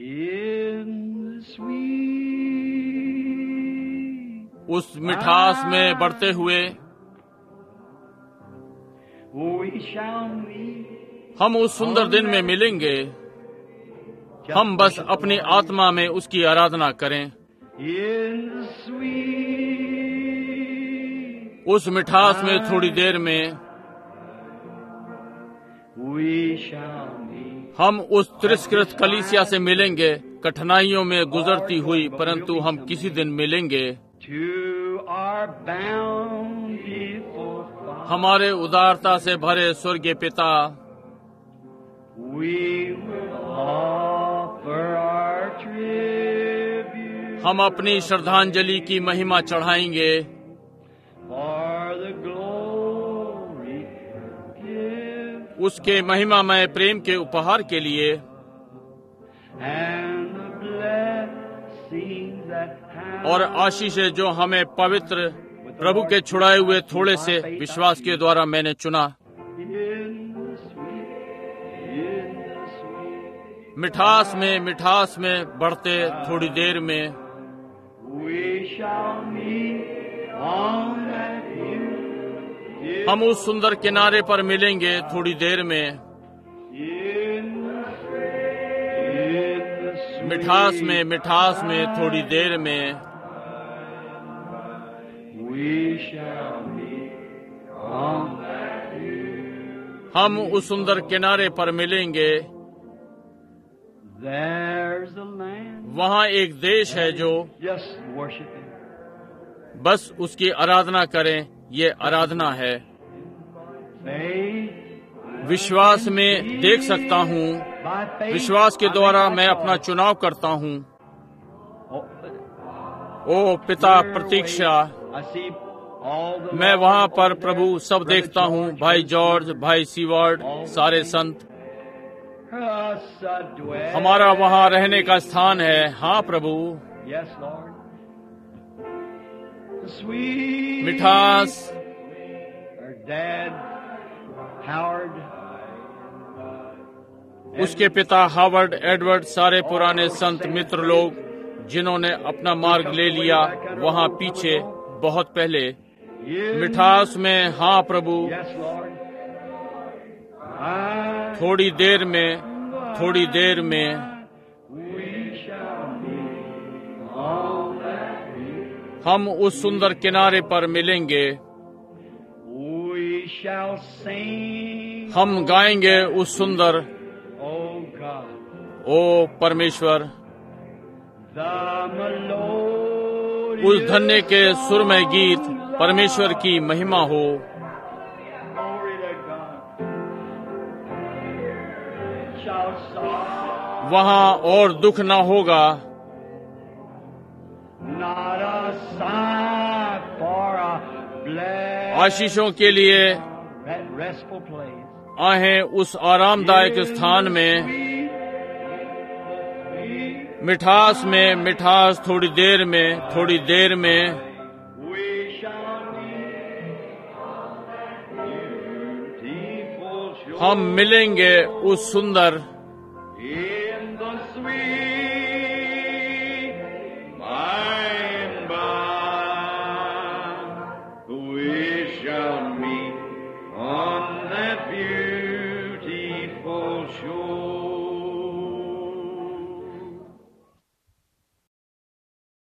उस मिठास में बढ़ते हुए हम उस सुंदर दिन में मिलेंगे। हम बस अपनी आत्मा में उसकी आराधना करें। उस मिठास में थोड़ी देर में हम उस तिरस्कृत कलीसिया से मिलेंगे, कठिनाइयों में गुजरती हुई, परंतु हम किसी दिन मिलेंगे। हमारे उदारता से भरे स्वर्गीय पिता, हम अपनी श्रद्धांजलि की महिमा चढ़ाएंगे। उसके महिमामय प्रेम के उपहार के लिए और आशीषें जो हमें पवित्र प्रभु के छुड़ाए हुए थोड़े से विश्वास के द्वारा मैंने चुना। मिठास में बढ़ते थोड़ी देर में हम उस सुंदर किनारे पर मिलेंगे। थोड़ी देर में मिठास में थोड़ी देर में हम उस सुंदर किनारे पर मिलेंगे। वहाँ एक देश है जो बस उसकी आराधना करें। ये आराधना है। विश्वास में देख सकता हूँ। विश्वास के द्वारा मैं अपना चुनाव करता हूँ। ओ पिता प्रतीक्षा, मैं वहाँ पर प्रभु सब देखता हूँ। भाई जॉर्ज, भाई सीवार्ड, सारे संत, हमारा वहाँ रहने का स्थान है। हाँ प्रभु, मिठास, उसके पिता हावर्ड, एडवर्ड, सारे पुराने संत मित्र लोग जिन्होंने अपना मार्ग ले लिया वहाँ पीछे बहुत पहले। मिठास में, हाँ प्रभु, थोड़ी देर में हम उस सुंदर किनारे पर मिलेंगे। हम गाएंगे उस सुंदर, ओ परमेश्वर, उस धन्य के सुरमय गीत, परमेश्वर की महिमा हो। वहाँ और दुख न होगा। आशीषों के लिए आहें उस आरामदायक स्थान में। मिठास थोड़ी देर में हम मिलेंगे उस सुंदर